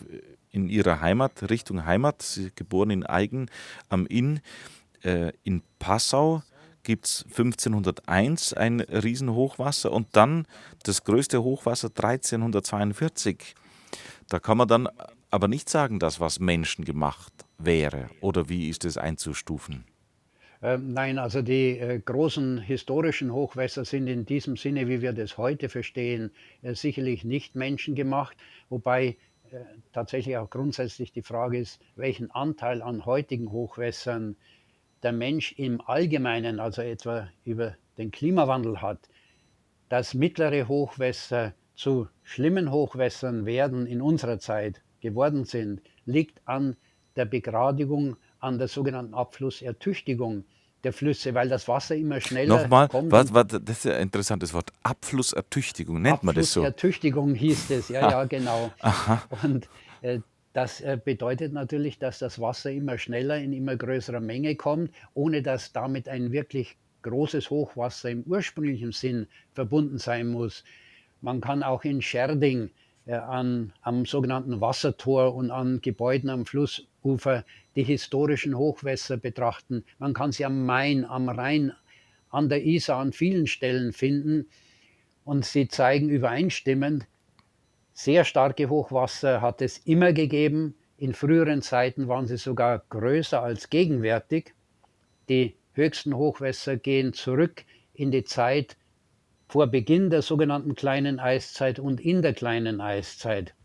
in Ihrer Heimat, Richtung Heimat, Sie sind geboren in Aigen am Inn, äh, in Passau gibt es fünfzehnhunderteins ein Riesenhochwasser und dann das größte Hochwasser dreizehnhundertzweiundvierzig. Da kann man dann aber nicht sagen, dass was menschengemacht wäre, oder wie ist es einzustufen? Ähm, nein, also die äh, großen historischen Hochwässer sind in diesem Sinne, wie wir das heute verstehen, äh, sicherlich nicht menschengemacht, wobei äh, tatsächlich auch grundsätzlich die Frage ist, welchen Anteil an heutigen Hochwässern der Mensch im Allgemeinen, also etwa über den Klimawandel hat. Dass mittlere Hochwässer zu schlimmen Hochwässern werden in unserer Zeit geworden sind, liegt an der Begradigung, an der sogenannten Abflussertüchtigung der Flüsse, weil das Wasser immer schneller Nochmal, kommt. was, was, das ist ja ein interessantes Wort, Abflussertüchtigung, nennt man das so? Abflussertüchtigung hieß es, ja, ja, genau. Aha. Und äh, das äh, bedeutet natürlich, dass das Wasser immer schneller in immer größerer Menge kommt, ohne dass damit ein wirklich großes Hochwasser im ursprünglichen Sinn verbunden sein muss. Man kann auch in Schärding äh, an, am sogenannten Wassertor und an Gebäuden am Flussufer die historischen Hochwässer betrachten. Man kann sie am Main, am Rhein, an der Isar an vielen Stellen finden und sie zeigen übereinstimmend, sehr starke Hochwasser hat es immer gegeben. In früheren Zeiten waren sie sogar größer als gegenwärtig. Die höchsten Hochwässer gehen zurück in die Zeit vor Beginn der sogenannten kleinen Eiszeit und in der kleinen Eiszeit.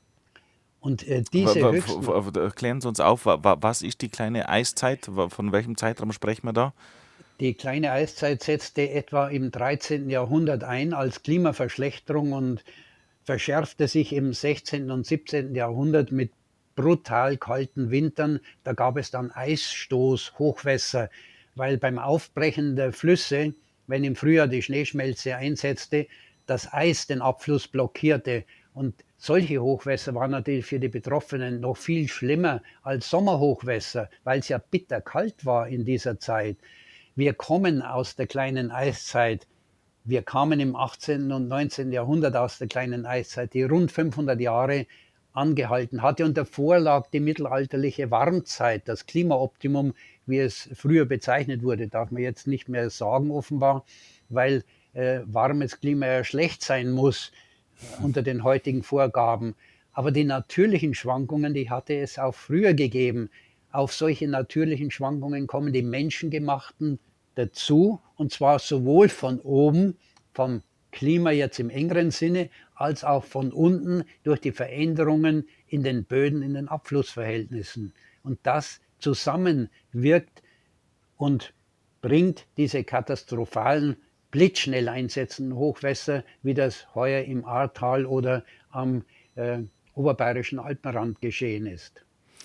Und äh, diese Wa- wa- höchsten, wa- wa- Erklären Sie uns auf, wa- wa- was ist die kleine Eiszeit? Wa- Von welchem Zeitraum sprechen wir da? die kleine Eiszeit setzte etwa im dreizehnten Jahrhundert ein als Klimaverschlechterung und verschärfte sich im sechzehnten und siebzehnten Jahrhundert mit brutal kalten Wintern. Da gab es dann Eisstoß, Hochwässer, weil beim Aufbrechen der Flüsse, wenn im Frühjahr die Schneeschmelze einsetzte, das Eis den Abfluss blockierte. Und solche Hochwässer waren natürlich für die Betroffenen noch viel schlimmer als Sommerhochwässer, weil es ja bitterkalt war in dieser Zeit. Wir kommen aus der kleinen Eiszeit. Wir kamen im achtzehnten und neunzehnten Jahrhundert aus der kleinen Eiszeit, die rund fünfhundert Jahre angehalten hatte. Und davor lag die mittelalterliche Warmzeit, das Klimaoptimum, wie es früher bezeichnet wurde, darf man jetzt nicht mehr sagen offenbar, weil äh, warmes Klima ja schlecht sein muss äh, unter den heutigen Vorgaben. Aber die natürlichen Schwankungen, die hatte es auch früher gegeben. Auf solche natürlichen Schwankungen kommen die menschengemachten dazu, und zwar sowohl von oben, vom Klima jetzt im engeren Sinne, als auch von unten durch die Veränderungen in den Böden, in den Abflussverhältnissen. Und das zusammen wirkt und bringt diese katastrophalen, blitzschnell einsetzenden Hochwässer, wie das heuer im Ahrtal oder am äh, oberbayerischen Alpenrand geschehen ist.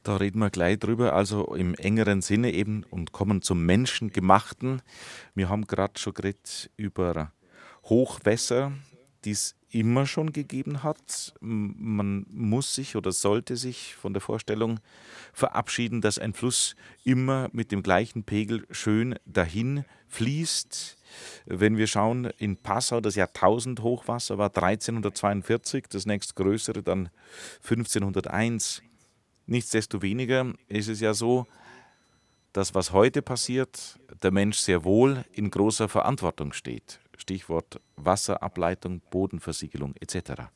Da reden wir gleich drüber, also im engeren Sinne eben und kommen zum Menschengemachten. Wir haben gerade schon geredet über Hochwässer, die es immer schon gegeben hat. M- Man muss sich oder sollte sich von der Vorstellung verabschieden, dass ein Fluss immer mit dem gleichen Pegel schön dahin fließt. Wenn wir schauen, in Passau, das Jahrtausend-Hochwasser war dreizehnhundertzweiundvierzig, das nächstgrößere dann fünfzehnhunderteins. Nichtsdestoweniger ist es ja so, dass was heute passiert, der Mensch sehr wohl in großer Verantwortung steht. Stichwort Wasserableitung, Bodenversiegelung et cetera.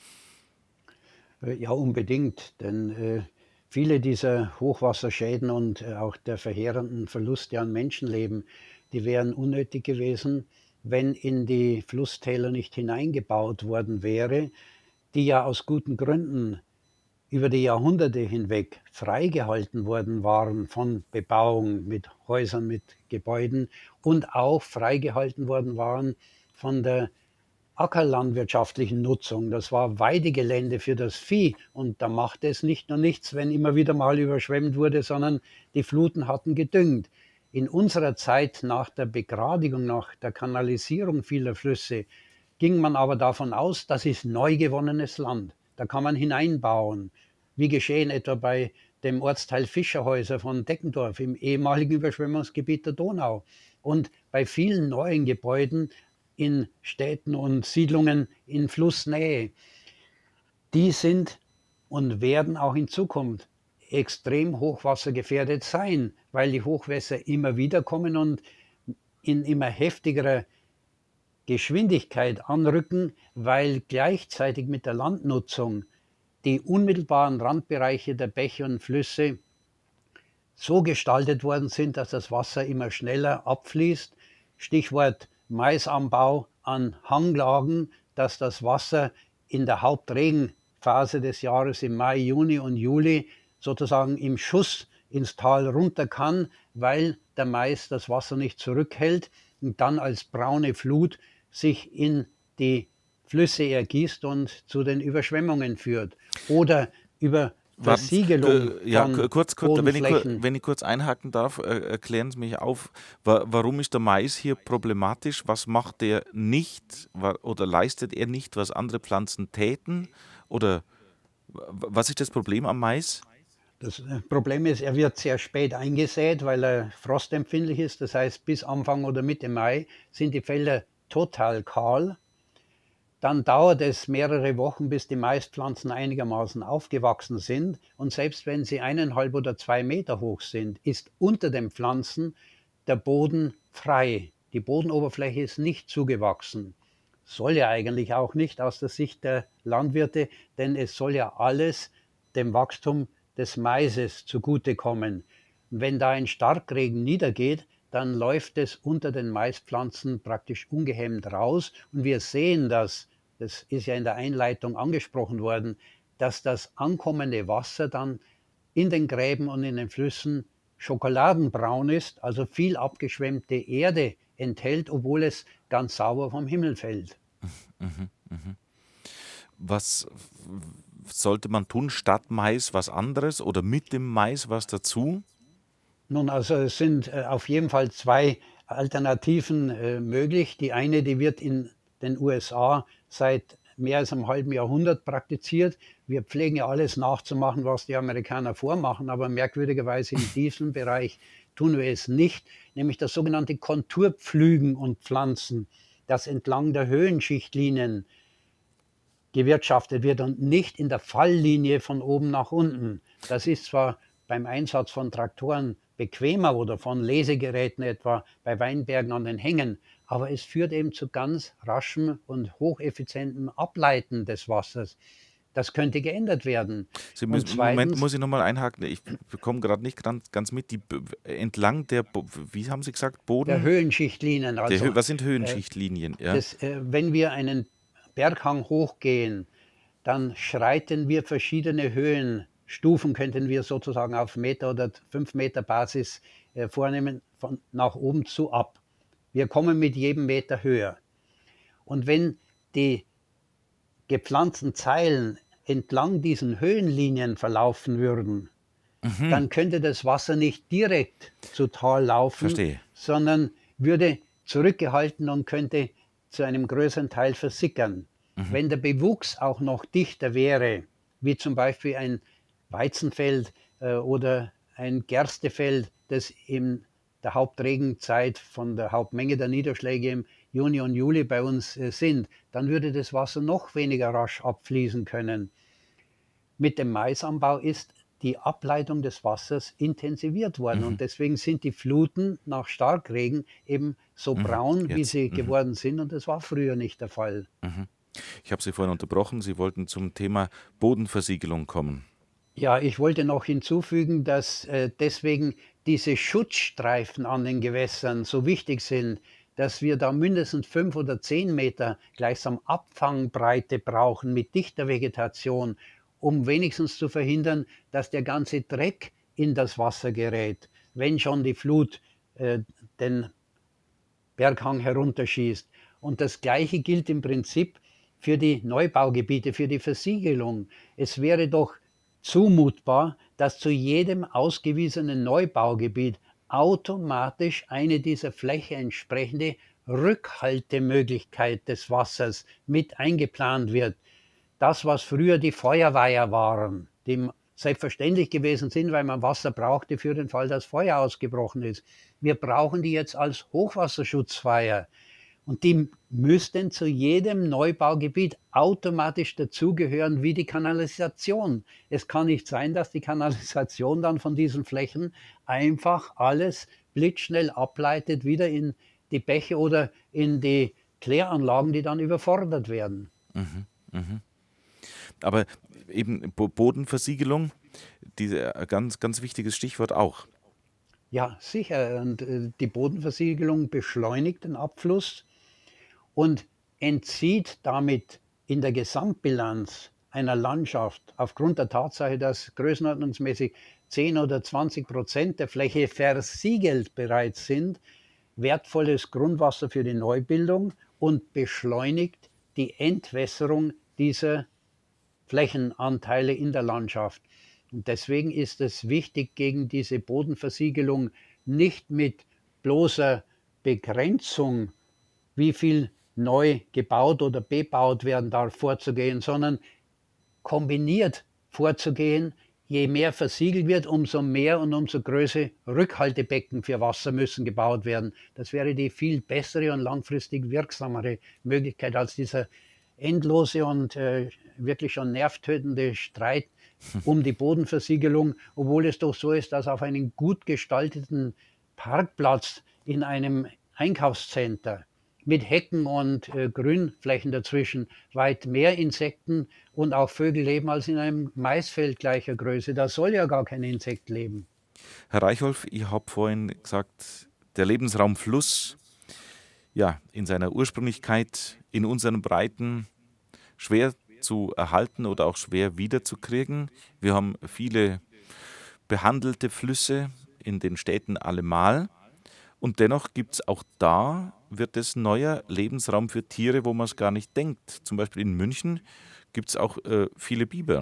Äh, Ja, unbedingt, denn äh, viele dieser Hochwasserschäden und äh, auch der verheerenden Verluste an Menschenleben, die wären unnötig gewesen, wenn in die Flusstäler nicht hineingebaut worden wäre, die ja aus guten Gründen über die Jahrhunderte hinweg freigehalten worden waren von Bebauung mit Häusern, mit Gebäuden und auch freigehalten worden waren von der ackerlandwirtschaftlichen Nutzung. Das war Weidegelände für das Vieh und da machte es nicht nur nichts, wenn immer wieder mal überschwemmt wurde, sondern die Fluten hatten gedüngt. In unserer Zeit nach der Begradigung, nach der Kanalisierung vieler Flüsse, ging man aber davon aus, das ist neu gewonnenes Land. Da kann man hineinbauen, wie geschehen etwa bei dem Ortsteil Fischerhäuser von Deckendorf im ehemaligen Überschwemmungsgebiet der Donau. Und bei vielen neuen Gebäuden in Städten und Siedlungen in Flussnähe. Die sind und werden auch in Zukunft extrem hochwassergefährdet sein, weil die Hochwässer immer wieder kommen und in immer heftigerer Geschwindigkeit anrücken, weil gleichzeitig mit der Landnutzung die unmittelbaren Randbereiche der Bäche und Flüsse so gestaltet worden sind, dass das Wasser immer schneller abfließt. Stichwort Maisanbau an Hanglagen, dass das Wasser in der Hauptregenphase des Jahres im Mai, Juni und Juli sozusagen im Schuss ins Tal runter kann, weil der Mais das Wasser nicht zurückhält und dann als braune Flut sich in die Flüsse ergießt und zu den Überschwemmungen führt. Oder über Warten Sie, Versiegelung äh, ja, von kurz, kurz, wenn ich, kur- Bodenflächen. wenn ich kurz einhaken darf, äh, erklären Sie mich auf, wa warum ist der Mais hier problematisch? Was macht er nicht wa oder leistet er nicht, was andere Pflanzen täten? Oder wa- was ist das Problem am Mais? Das äh, Problem ist, er wird sehr spät eingesät, weil er frostempfindlich ist. Das heißt, bis Anfang oder Mitte Mai sind die Felder total kahl. Dann dauert es mehrere Wochen, bis die Maispflanzen einigermaßen aufgewachsen sind. Und selbst wenn sie eineinhalb oder zwei Meter hoch sind, ist unter den Pflanzen der Boden frei. Die Bodenoberfläche ist nicht zugewachsen. Soll ja eigentlich auch nicht aus der Sicht der Landwirte, denn es soll ja alles dem Wachstum des Maises zugutekommen. Und wenn da ein Starkregen niedergeht, dann läuft es unter den Maispflanzen praktisch ungehemmt raus. Und wir sehen das, das ist ja in der Einleitung angesprochen worden, dass das ankommende Wasser dann in den Gräben und in den Flüssen schokoladenbraun ist, also viel abgeschwemmte Erde enthält, obwohl es ganz sauber vom Himmel fällt. Mhm, mhm. Was sollte man tun statt Mais was anderes oder mit dem Mais was dazu? Nun, also es sind äh, auf jeden Fall zwei Alternativen äh, möglich. Die eine, die wird in den U S A seit mehr als einem halben Jahrhundert praktiziert. Wir pflegen ja alles nachzumachen, was die Amerikaner vormachen, aber merkwürdigerweise in diesem Bereich tun wir es nicht, nämlich das sogenannte Konturpflügen und Pflanzen, das entlang der Höhenschichtlinien gewirtschaftet wird und nicht in der Falllinie von oben nach unten. Das ist zwar beim Einsatz von Traktoren bequemer oder von Lesegeräten etwa bei Weinbergen an den Hängen, aber es führt eben zu ganz raschem und hocheffizientem Ableiten des Wassers. Das könnte geändert werden. Sie Und müssen, Moment, zweitens, muss ich nochmal einhaken. Ich bekomme gerade nicht ganz, ganz mit. Die, B- entlang der, Bo- wie haben Sie gesagt, der Boden? Höhenschichtlinien, Der, Hö- also was sind äh, Höhenschichtlinien? Ja? das, äh, wenn wir einen Berghang hochgehen, dann schreiten wir verschiedene Höhenstufen, könnten wir sozusagen auf Meter- oder fünf Meter Basis äh, vornehmen, von nach oben zu ab. Wir kommen mit jedem Meter höher. Und wenn die gepflanzten Zeilen entlang diesen Höhenlinien verlaufen würden, Mhm. dann könnte das Wasser nicht direkt zu Tal laufen, Verstehe. sondern würde zurückgehalten und könnte zu einem größeren Teil versickern. Mhm. Wenn der Bewuchs auch noch dichter wäre, wie zum Beispiel ein Weizenfeld äh, oder ein Gerstefeld, das in der Hauptregenzeit von der Hauptmenge der Niederschläge im Juni und Juli bei uns äh, sind, dann würde das Wasser noch weniger rasch abfließen können. Mit dem Maisanbau ist die Ableitung des Wassers intensiviert worden Mhm. und deswegen sind die Fluten nach Starkregen eben so Mhm. braun, wie Jetzt. sie Mhm. geworden sind, und das war früher nicht der Fall. Mhm. Ich habe Sie vorhin unterbrochen. Sie wollten zum Thema Bodenversiegelung kommen. Ja, ich wollte noch hinzufügen, dass äh, deswegen diese Schutzstreifen an den Gewässern so wichtig sind, dass wir da mindestens fünf oder zehn Meter gleichsam Abfangbreite brauchen mit dichter Vegetation, um wenigstens zu verhindern, dass der ganze Dreck in das Wasser gerät, wenn schon die Flut äh, den Berghang herunterschießt. Und das Gleiche gilt im Prinzip für die Neubaugebiete, für die Versiegelung. Es wäre doch zumutbar, dass zu jedem ausgewiesenen Neubaugebiet automatisch eine dieser Fläche entsprechende Rückhaltemöglichkeit des Wassers mit eingeplant wird. Das, was früher die Feuerweiher waren, die selbstverständlich gewesen sind, weil man Wasser brauchte für den Fall, dass Feuer ausgebrochen ist. Wir brauchen die jetzt als Hochwasserschutzweiher. Und die müssten zu jedem Neubaugebiet automatisch dazugehören wie die Kanalisation. Es kann nicht sein, dass die Kanalisation dann von diesen Flächen einfach alles blitzschnell ableitet, wieder in die Bäche oder in die Kläranlagen, die dann überfordert werden. Mhm. Mhm. Aber eben Bo Bodenversiegelung, diese, ein ganz, ganz wichtiges Stichwort auch. Ja, sicher. Und äh, die Bodenversiegelung beschleunigt den Abfluss und entzieht damit in der Gesamtbilanz einer Landschaft aufgrund der Tatsache, dass größenordnungsmäßig zehn oder zwanzig Prozent der Fläche versiegelt bereits sind, wertvolles Grundwasser für die Neubildung und beschleunigt die Entwässerung dieser Flächenanteile in der Landschaft. Und deswegen ist es wichtig, gegen diese Bodenversiegelung nicht mit bloßer Begrenzung, wie viel neu gebaut oder bebaut werden darf, vorzugehen, sondern kombiniert vorzugehen. Je mehr versiegelt wird, umso mehr und umso größere Rückhaltebecken für Wasser müssen gebaut werden. Das wäre die viel bessere und langfristig wirksamere Möglichkeit als dieser endlose und äh, wirklich schon nervtötende Streit um die Bodenversiegelung, obwohl es doch so ist, dass auf einem gut gestalteten Parkplatz in einem Einkaufscenter mit Hecken und äh, Grünflächen dazwischen weit mehr Insekten und auch Vögel leben als in einem Maisfeld gleicher Größe. Da soll ja gar kein Insekt leben. Herr Reichholf, ich habe vorhin gesagt, der Lebensraum Fluss, ja, in seiner Ursprünglichkeit in unseren Breiten schwer zu erhalten oder auch schwer wiederzukriegen. Wir haben viele behandelte Flüsse in den Städten allemal. Und dennoch gibt es auch da, wird es neuer Lebensraum für Tiere, wo man es gar nicht denkt. Zum Beispiel in München gibt es auch äh, viele Biber.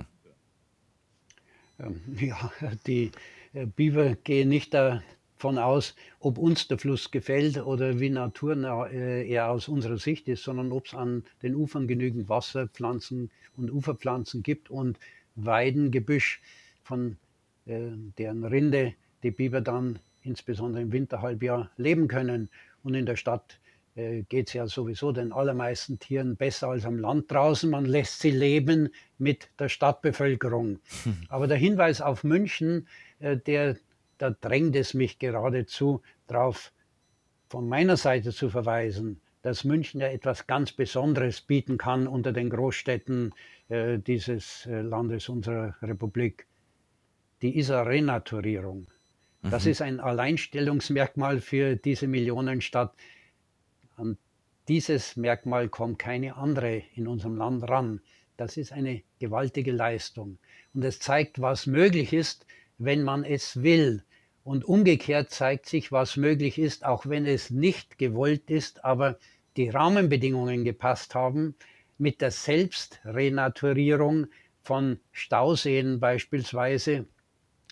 Ähm, Ja, die äh, Biber gehen nicht davon aus, ob uns der Fluss gefällt oder wie naturnah äh, er aus unserer Sicht ist, sondern ob es an den Ufern genügend Wasserpflanzen und Uferpflanzen gibt und Weidengebüsch, von äh, deren Rinde die Biber dann insbesondere im Winterhalbjahr leben können. Und in der Stadt äh, geht es ja sowieso den allermeisten Tieren besser als am Land draußen. Man lässt sie leben mit der Stadtbevölkerung. Aber der Hinweis auf München, äh, der, da drängt es mich geradezu darauf, von meiner Seite zu verweisen, dass München ja etwas ganz Besonderes bieten kann unter den Großstädten äh, dieses äh, Landes, unserer Republik. Die Isar-Renaturierung. Das Mhm. ist ein Alleinstellungsmerkmal für diese Millionenstadt. An dieses Merkmal kommt keine andere in unserem Land ran. Das ist eine gewaltige Leistung. Und es zeigt, was möglich ist, wenn man es will. Und umgekehrt zeigt sich, was möglich ist, auch wenn es nicht gewollt ist, aber die Rahmenbedingungen gepasst haben, mit der Selbstrenaturierung von Stauseen beispielsweise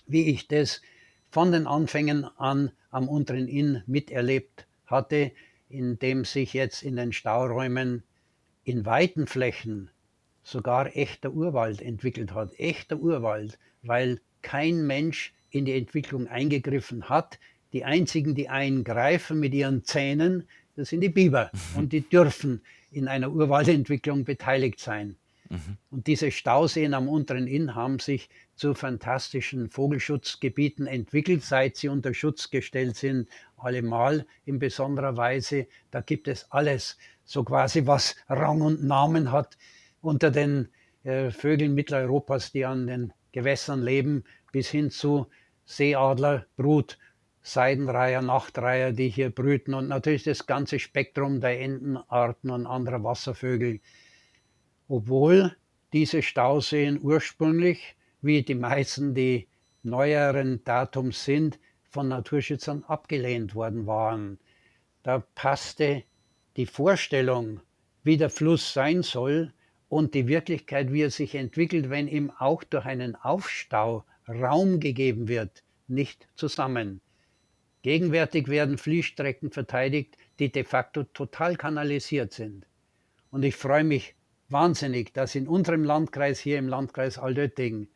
wie ich das von den Anfängen an am unteren Inn miterlebt hatte, in dem sich jetzt in den Stauräumen in weiten Flächen sogar echter Urwald entwickelt hat. Echter Urwald, weil kein Mensch in die Entwicklung eingegriffen hat. Die einzigen, die eingreifen mit ihren Zähnen, das sind die Biber. Und die dürfen in einer Urwaldentwicklung beteiligt sein. Mhm. Und diese Stauseen am unteren Inn haben sich zu fantastischen Vogelschutzgebieten entwickelt, seit sie unter Schutz gestellt sind, allemal in besonderer Weise. Da gibt es alles, so quasi was Rang und Namen hat unter den äh, Vögeln Mitteleuropas, die an den Gewässern leben, bis hin zu Seeadler, Brut, Seidenreiher, Nachtreiher, die hier brüten und natürlich das ganze Spektrum der Entenarten und anderer Wasservögel. Obwohl diese Stauseen ursprünglich, wie die meisten, die neueren Datums sind, von Naturschützern abgelehnt worden waren. Da passte die Vorstellung, wie der Fluss sein soll, und die Wirklichkeit, wie er sich entwickelt, wenn ihm auch durch einen Aufstau Raum gegeben wird, nicht zusammen. Gegenwärtig werden Fließstrecken verteidigt, die de facto total kanalisiert sind. Und ich freue mich wahnsinnig, dass in unserem Landkreis, hier im Landkreis Altötting,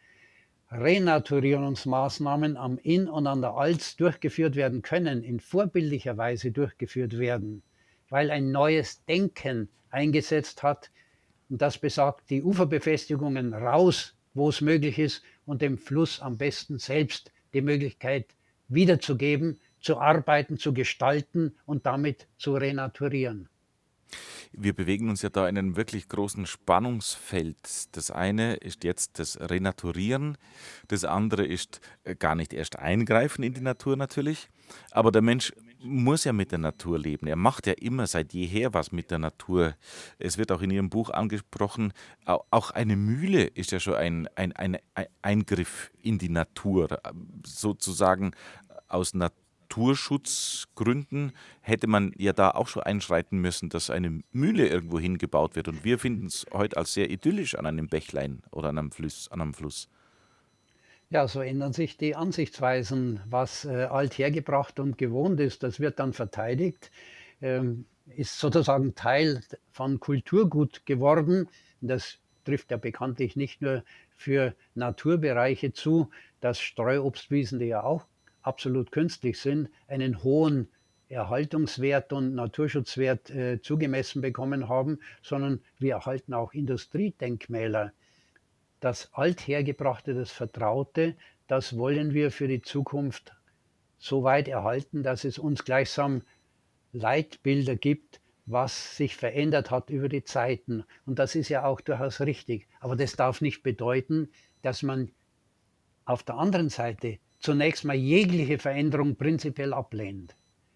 Renaturierungsmaßnahmen am Inn und an der Alz durchgeführt werden können, in vorbildlicher Weise durchgeführt werden, weil ein neues Denken eingesetzt hat, und das besagt, die Uferbefestigungen raus, wo es möglich ist, und dem Fluss am besten selbst die Möglichkeit wiederzugeben, zu arbeiten, zu gestalten und damit zu renaturieren. Wir bewegen uns ja da in einem wirklich großen Spannungsfeld. Das eine ist jetzt das Renaturieren, das andere ist gar nicht erst eingreifen in die Natur natürlich, aber der Mensch muss ja mit der Natur leben. Er macht ja immer seit jeher was mit der Natur. Es wird auch in Ihrem Buch angesprochen, auch eine Mühle ist ja schon ein, ein, ein, ein Eingriff in die Natur. Sozusagen aus Naturschutzgründen hätte man ja da auch schon einschreiten müssen, dass eine Mühle irgendwo hingebaut wird. Und wir finden es heute als sehr idyllisch an einem Bächlein oder an einem Fluss. An einem Fluss. Ja, so ändern sich die Ansichtsweisen. Was äh, althergebracht und gewohnt ist, das wird dann verteidigt, ähm, ist sozusagen Teil von Kulturgut geworden. Das trifft ja bekanntlich nicht nur für Naturbereiche zu, dass Streuobstwiesen, die ja auch absolut künstlich sind, einen hohen Erhaltungswert und Naturschutzwert äh, zugemessen bekommen haben, sondern wir erhalten auch Industriedenkmäler. Das Althergebrachte, das Vertraute, das wollen wir für die Zukunft so weit erhalten, dass es uns gleichsam Leitbilder gibt, was sich verändert hat über die Zeiten. Und das ist ja auch durchaus richtig. Aber das darf nicht bedeuten, dass man auf der anderen Seite zunächst mal jegliche Veränderung prinzipiell ablehnt.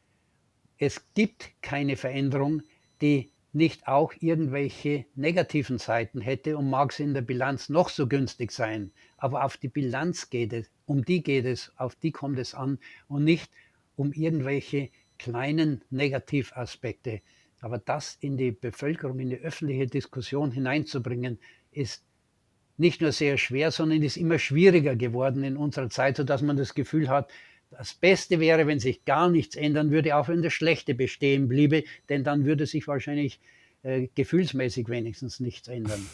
Es gibt keine Veränderung, die nicht auch irgendwelche negativen Seiten hätte und mag sie in der Bilanz noch so günstig sein. Aber auf die Bilanz geht es, um die geht es, auf die kommt es an und nicht um irgendwelche kleinen Negativaspekte. Aber das in die Bevölkerung, in die öffentliche Diskussion hineinzubringen, ist nicht nur sehr schwer, sondern ist immer schwieriger geworden in unserer Zeit, sodass man das Gefühl hat, das Beste wäre, wenn sich gar nichts ändern würde, auch wenn das Schlechte bestehen bliebe, denn dann würde sich wahrscheinlich äh, gefühlsmäßig wenigstens nichts ändern.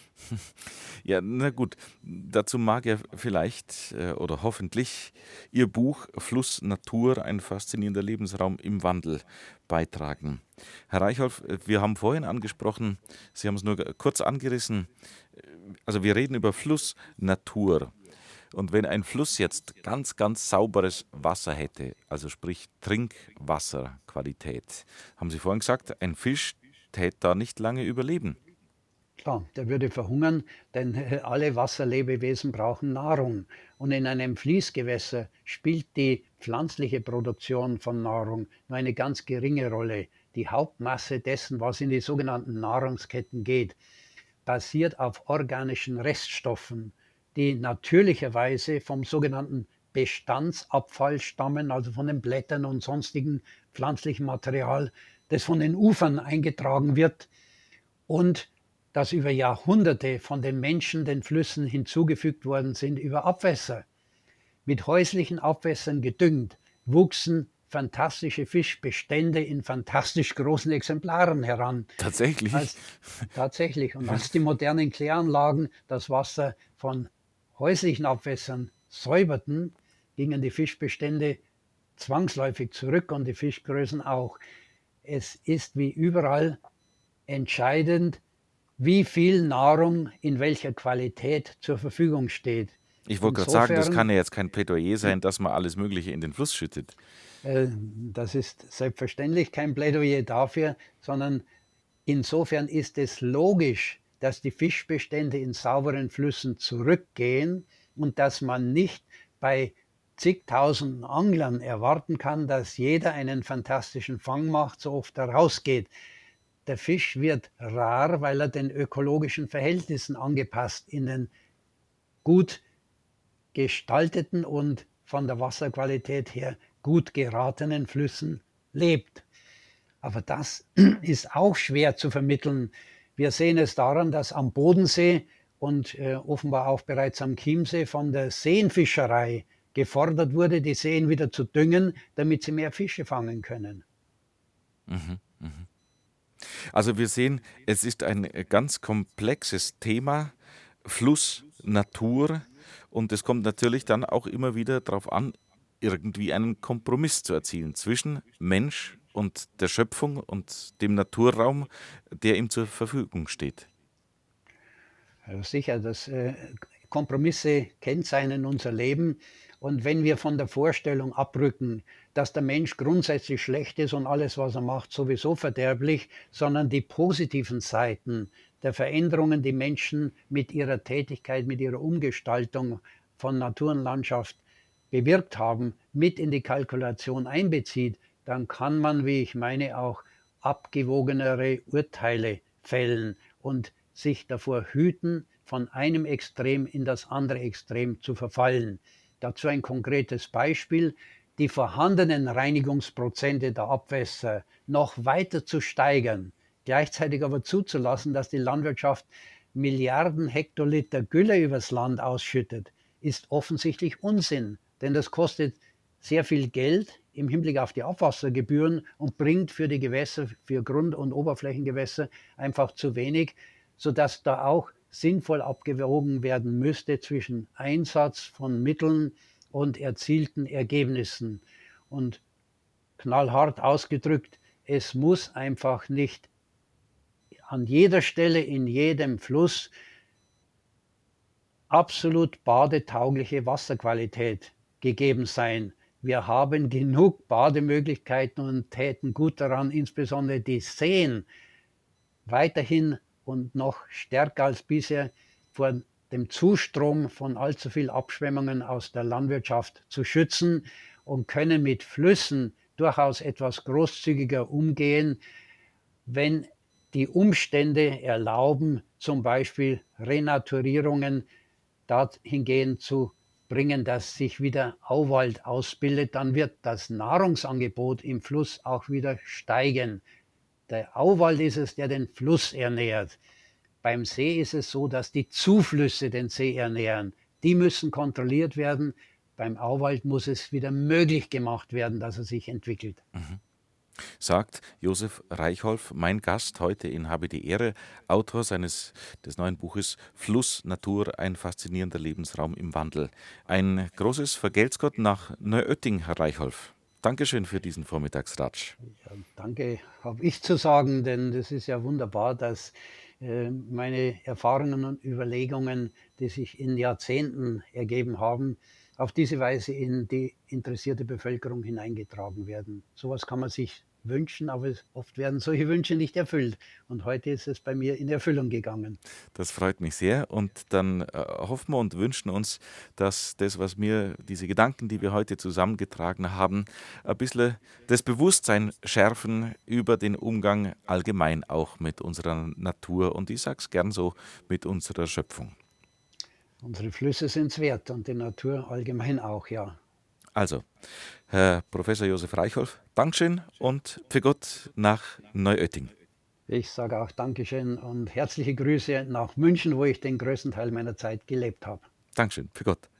Ja, na gut, dazu mag ja vielleicht äh, oder hoffentlich Ihr Buch Fluss Natur, ein faszinierender Lebensraum im Wandel beitragen. Herr Reichholf, wir haben vorhin angesprochen, Sie haben es nur kurz angerissen, also wir reden über Fluss Natur. Und wenn ein Fluss jetzt ganz, ganz sauberes Wasser hätte, also sprich Trinkwasserqualität, haben Sie vorhin gesagt, ein Fisch täte da nicht lange überleben. Klar, der würde verhungern, denn alle Wasserlebewesen brauchen Nahrung. Und in einem Fließgewässer spielt die pflanzliche Produktion von Nahrung nur eine ganz geringe Rolle. Die Hauptmasse dessen, was in die sogenannten Nahrungsketten geht, basiert auf organischen Reststoffen, die natürlicherweise vom sogenannten Bestandsabfall stammen, also von den Blättern und sonstigen pflanzlichen Material, das von den Ufern eingetragen wird und das über Jahrhunderte von den Menschen den Flüssen hinzugefügt worden sind über Abwässer. mit häuslichen Abwässern gedüngt, wuchsen fantastische Fischbestände in fantastisch großen Exemplaren heran. Tatsächlich? Als, tatsächlich. Und als die modernen Kläranlagen das Wasser von häuslichen Abwässern säuberten, gingen die Fischbestände zwangsläufig zurück und die Fischgrößen auch. Es ist wie überall entscheidend, wie viel Nahrung in welcher Qualität zur Verfügung steht. Ich wollte gerade sagen, das Insofern, kann ja jetzt kein Plädoyer sein, dass man alles Mögliche in den Fluss schüttet. äh, das ist selbstverständlich kein Plädoyer dafür, sondern insofern ist es logisch, dass die Fischbestände in sauberen Flüssen zurückgehen und dass man nicht bei zigtausenden Anglern erwarten kann, dass jeder einen fantastischen Fang macht, so oft er rausgeht. Der Fisch wird rar, weil er den ökologischen Verhältnissen angepasst in den gut gestalteten und von der Wasserqualität her gut geratenen Flüssen lebt. Aber das ist auch schwer zu vermitteln. Wir sehen es daran, dass am Bodensee und äh, offenbar auch bereits am Chiemsee von der Seenfischerei gefordert wurde, die Seen wieder zu düngen, damit sie mehr Fische fangen können. Mhm, mhm. Also wir sehen, es ist ein ganz komplexes Thema, Fluss, Natur, und es kommt natürlich dann auch immer wieder darauf an, irgendwie einen Kompromiss zu erzielen zwischen Mensch und der Schöpfung und dem Naturraum, der ihm zur Verfügung steht. Also sicher, dass äh, Kompromisse kennzeichnen unser Leben. Und wenn wir von der Vorstellung abrücken, dass der Mensch grundsätzlich schlecht ist und alles, was er macht, sowieso verderblich, sondern die positiven Seiten der Veränderungen, die Menschen mit ihrer Tätigkeit, mit ihrer Umgestaltung von Natur und Landschaft bewirkt haben, mit in die Kalkulation einbezieht, dann kann man, wie ich meine, auch abgewogenere Urteile fällen und sich davor hüten, von einem Extrem in das andere Extrem zu verfallen. Dazu ein konkretes Beispiel: Die vorhandenen Reinigungsprozente der Abwässer noch weiter zu steigern, gleichzeitig aber zuzulassen, dass die Landwirtschaft Milliarden Hektoliter Gülle übers Land ausschüttet, ist offensichtlich Unsinn, denn das kostet sehr viel Geld im Hinblick auf die Abwassergebühren und bringt für die Gewässer, für Grund- und Oberflächengewässer einfach zu wenig, sodass da auch sinnvoll abgewogen werden müsste zwischen Einsatz von Mitteln und erzielten Ergebnissen. Und knallhart ausgedrückt, es muss einfach nicht an jeder Stelle, in jedem Fluss absolut badetaugliche Wasserqualität gegeben sein. Wir haben genug Bademöglichkeiten und täten gut daran, insbesondere die Seen weiterhin und noch stärker als bisher vor dem Zustrom von allzu viel Abschwemmungen aus der Landwirtschaft zu schützen und können mit Flüssen durchaus etwas großzügiger umgehen, wenn die Umstände erlauben, zum Beispiel Renaturierungen dahingehend zu bringen, dass sich wieder Auwald ausbildet, dann wird das Nahrungsangebot im Fluss auch wieder steigen. Der Auwald ist es, der den Fluss ernährt. Beim See ist es so, dass die Zuflüsse den See ernähren. Die müssen kontrolliert werden. Beim Auwald muss es wieder möglich gemacht werden, dass er sich entwickelt. Mhm. Sagt Josef Reichholf, mein Gast heute in Habe die Ehre, Autor seines des neuen Buches Fluss, Natur, ein faszinierender Lebensraum im Wandel. Ein großes Vergelt's Gott nach Neuötting, Herr Reichholf. Dankeschön für diesen Vormittagsratsch. Ja, danke, habe ich zu sagen, denn das ist ja wunderbar, dass äh, meine Erfahrungen und Überlegungen, die sich in Jahrzehnten ergeben haben, auf diese Weise in die interessierte Bevölkerung hineingetragen werden. Sowas kann man sich wünschen, aber oft werden solche Wünsche nicht erfüllt. Und heute ist es bei mir in Erfüllung gegangen. Das freut mich sehr, und dann äh, hoffen wir und wünschen uns, dass das, was wir, diese Gedanken, die wir heute zusammengetragen haben, ein bisschen das Bewusstsein schärfen über den Umgang allgemein auch mit unserer Natur und ich sage es gern so, mit unserer Schöpfung. Unsere Flüsse sind es wert und die Natur allgemein auch, ja. Also, Herr Professor Josef Reichholf, Dankeschön und für Gott nach Neuötting. Ich sage auch Dankeschön und herzliche Grüße nach München, wo ich den größten Teil meiner Zeit gelebt habe. Dankeschön, für Gott.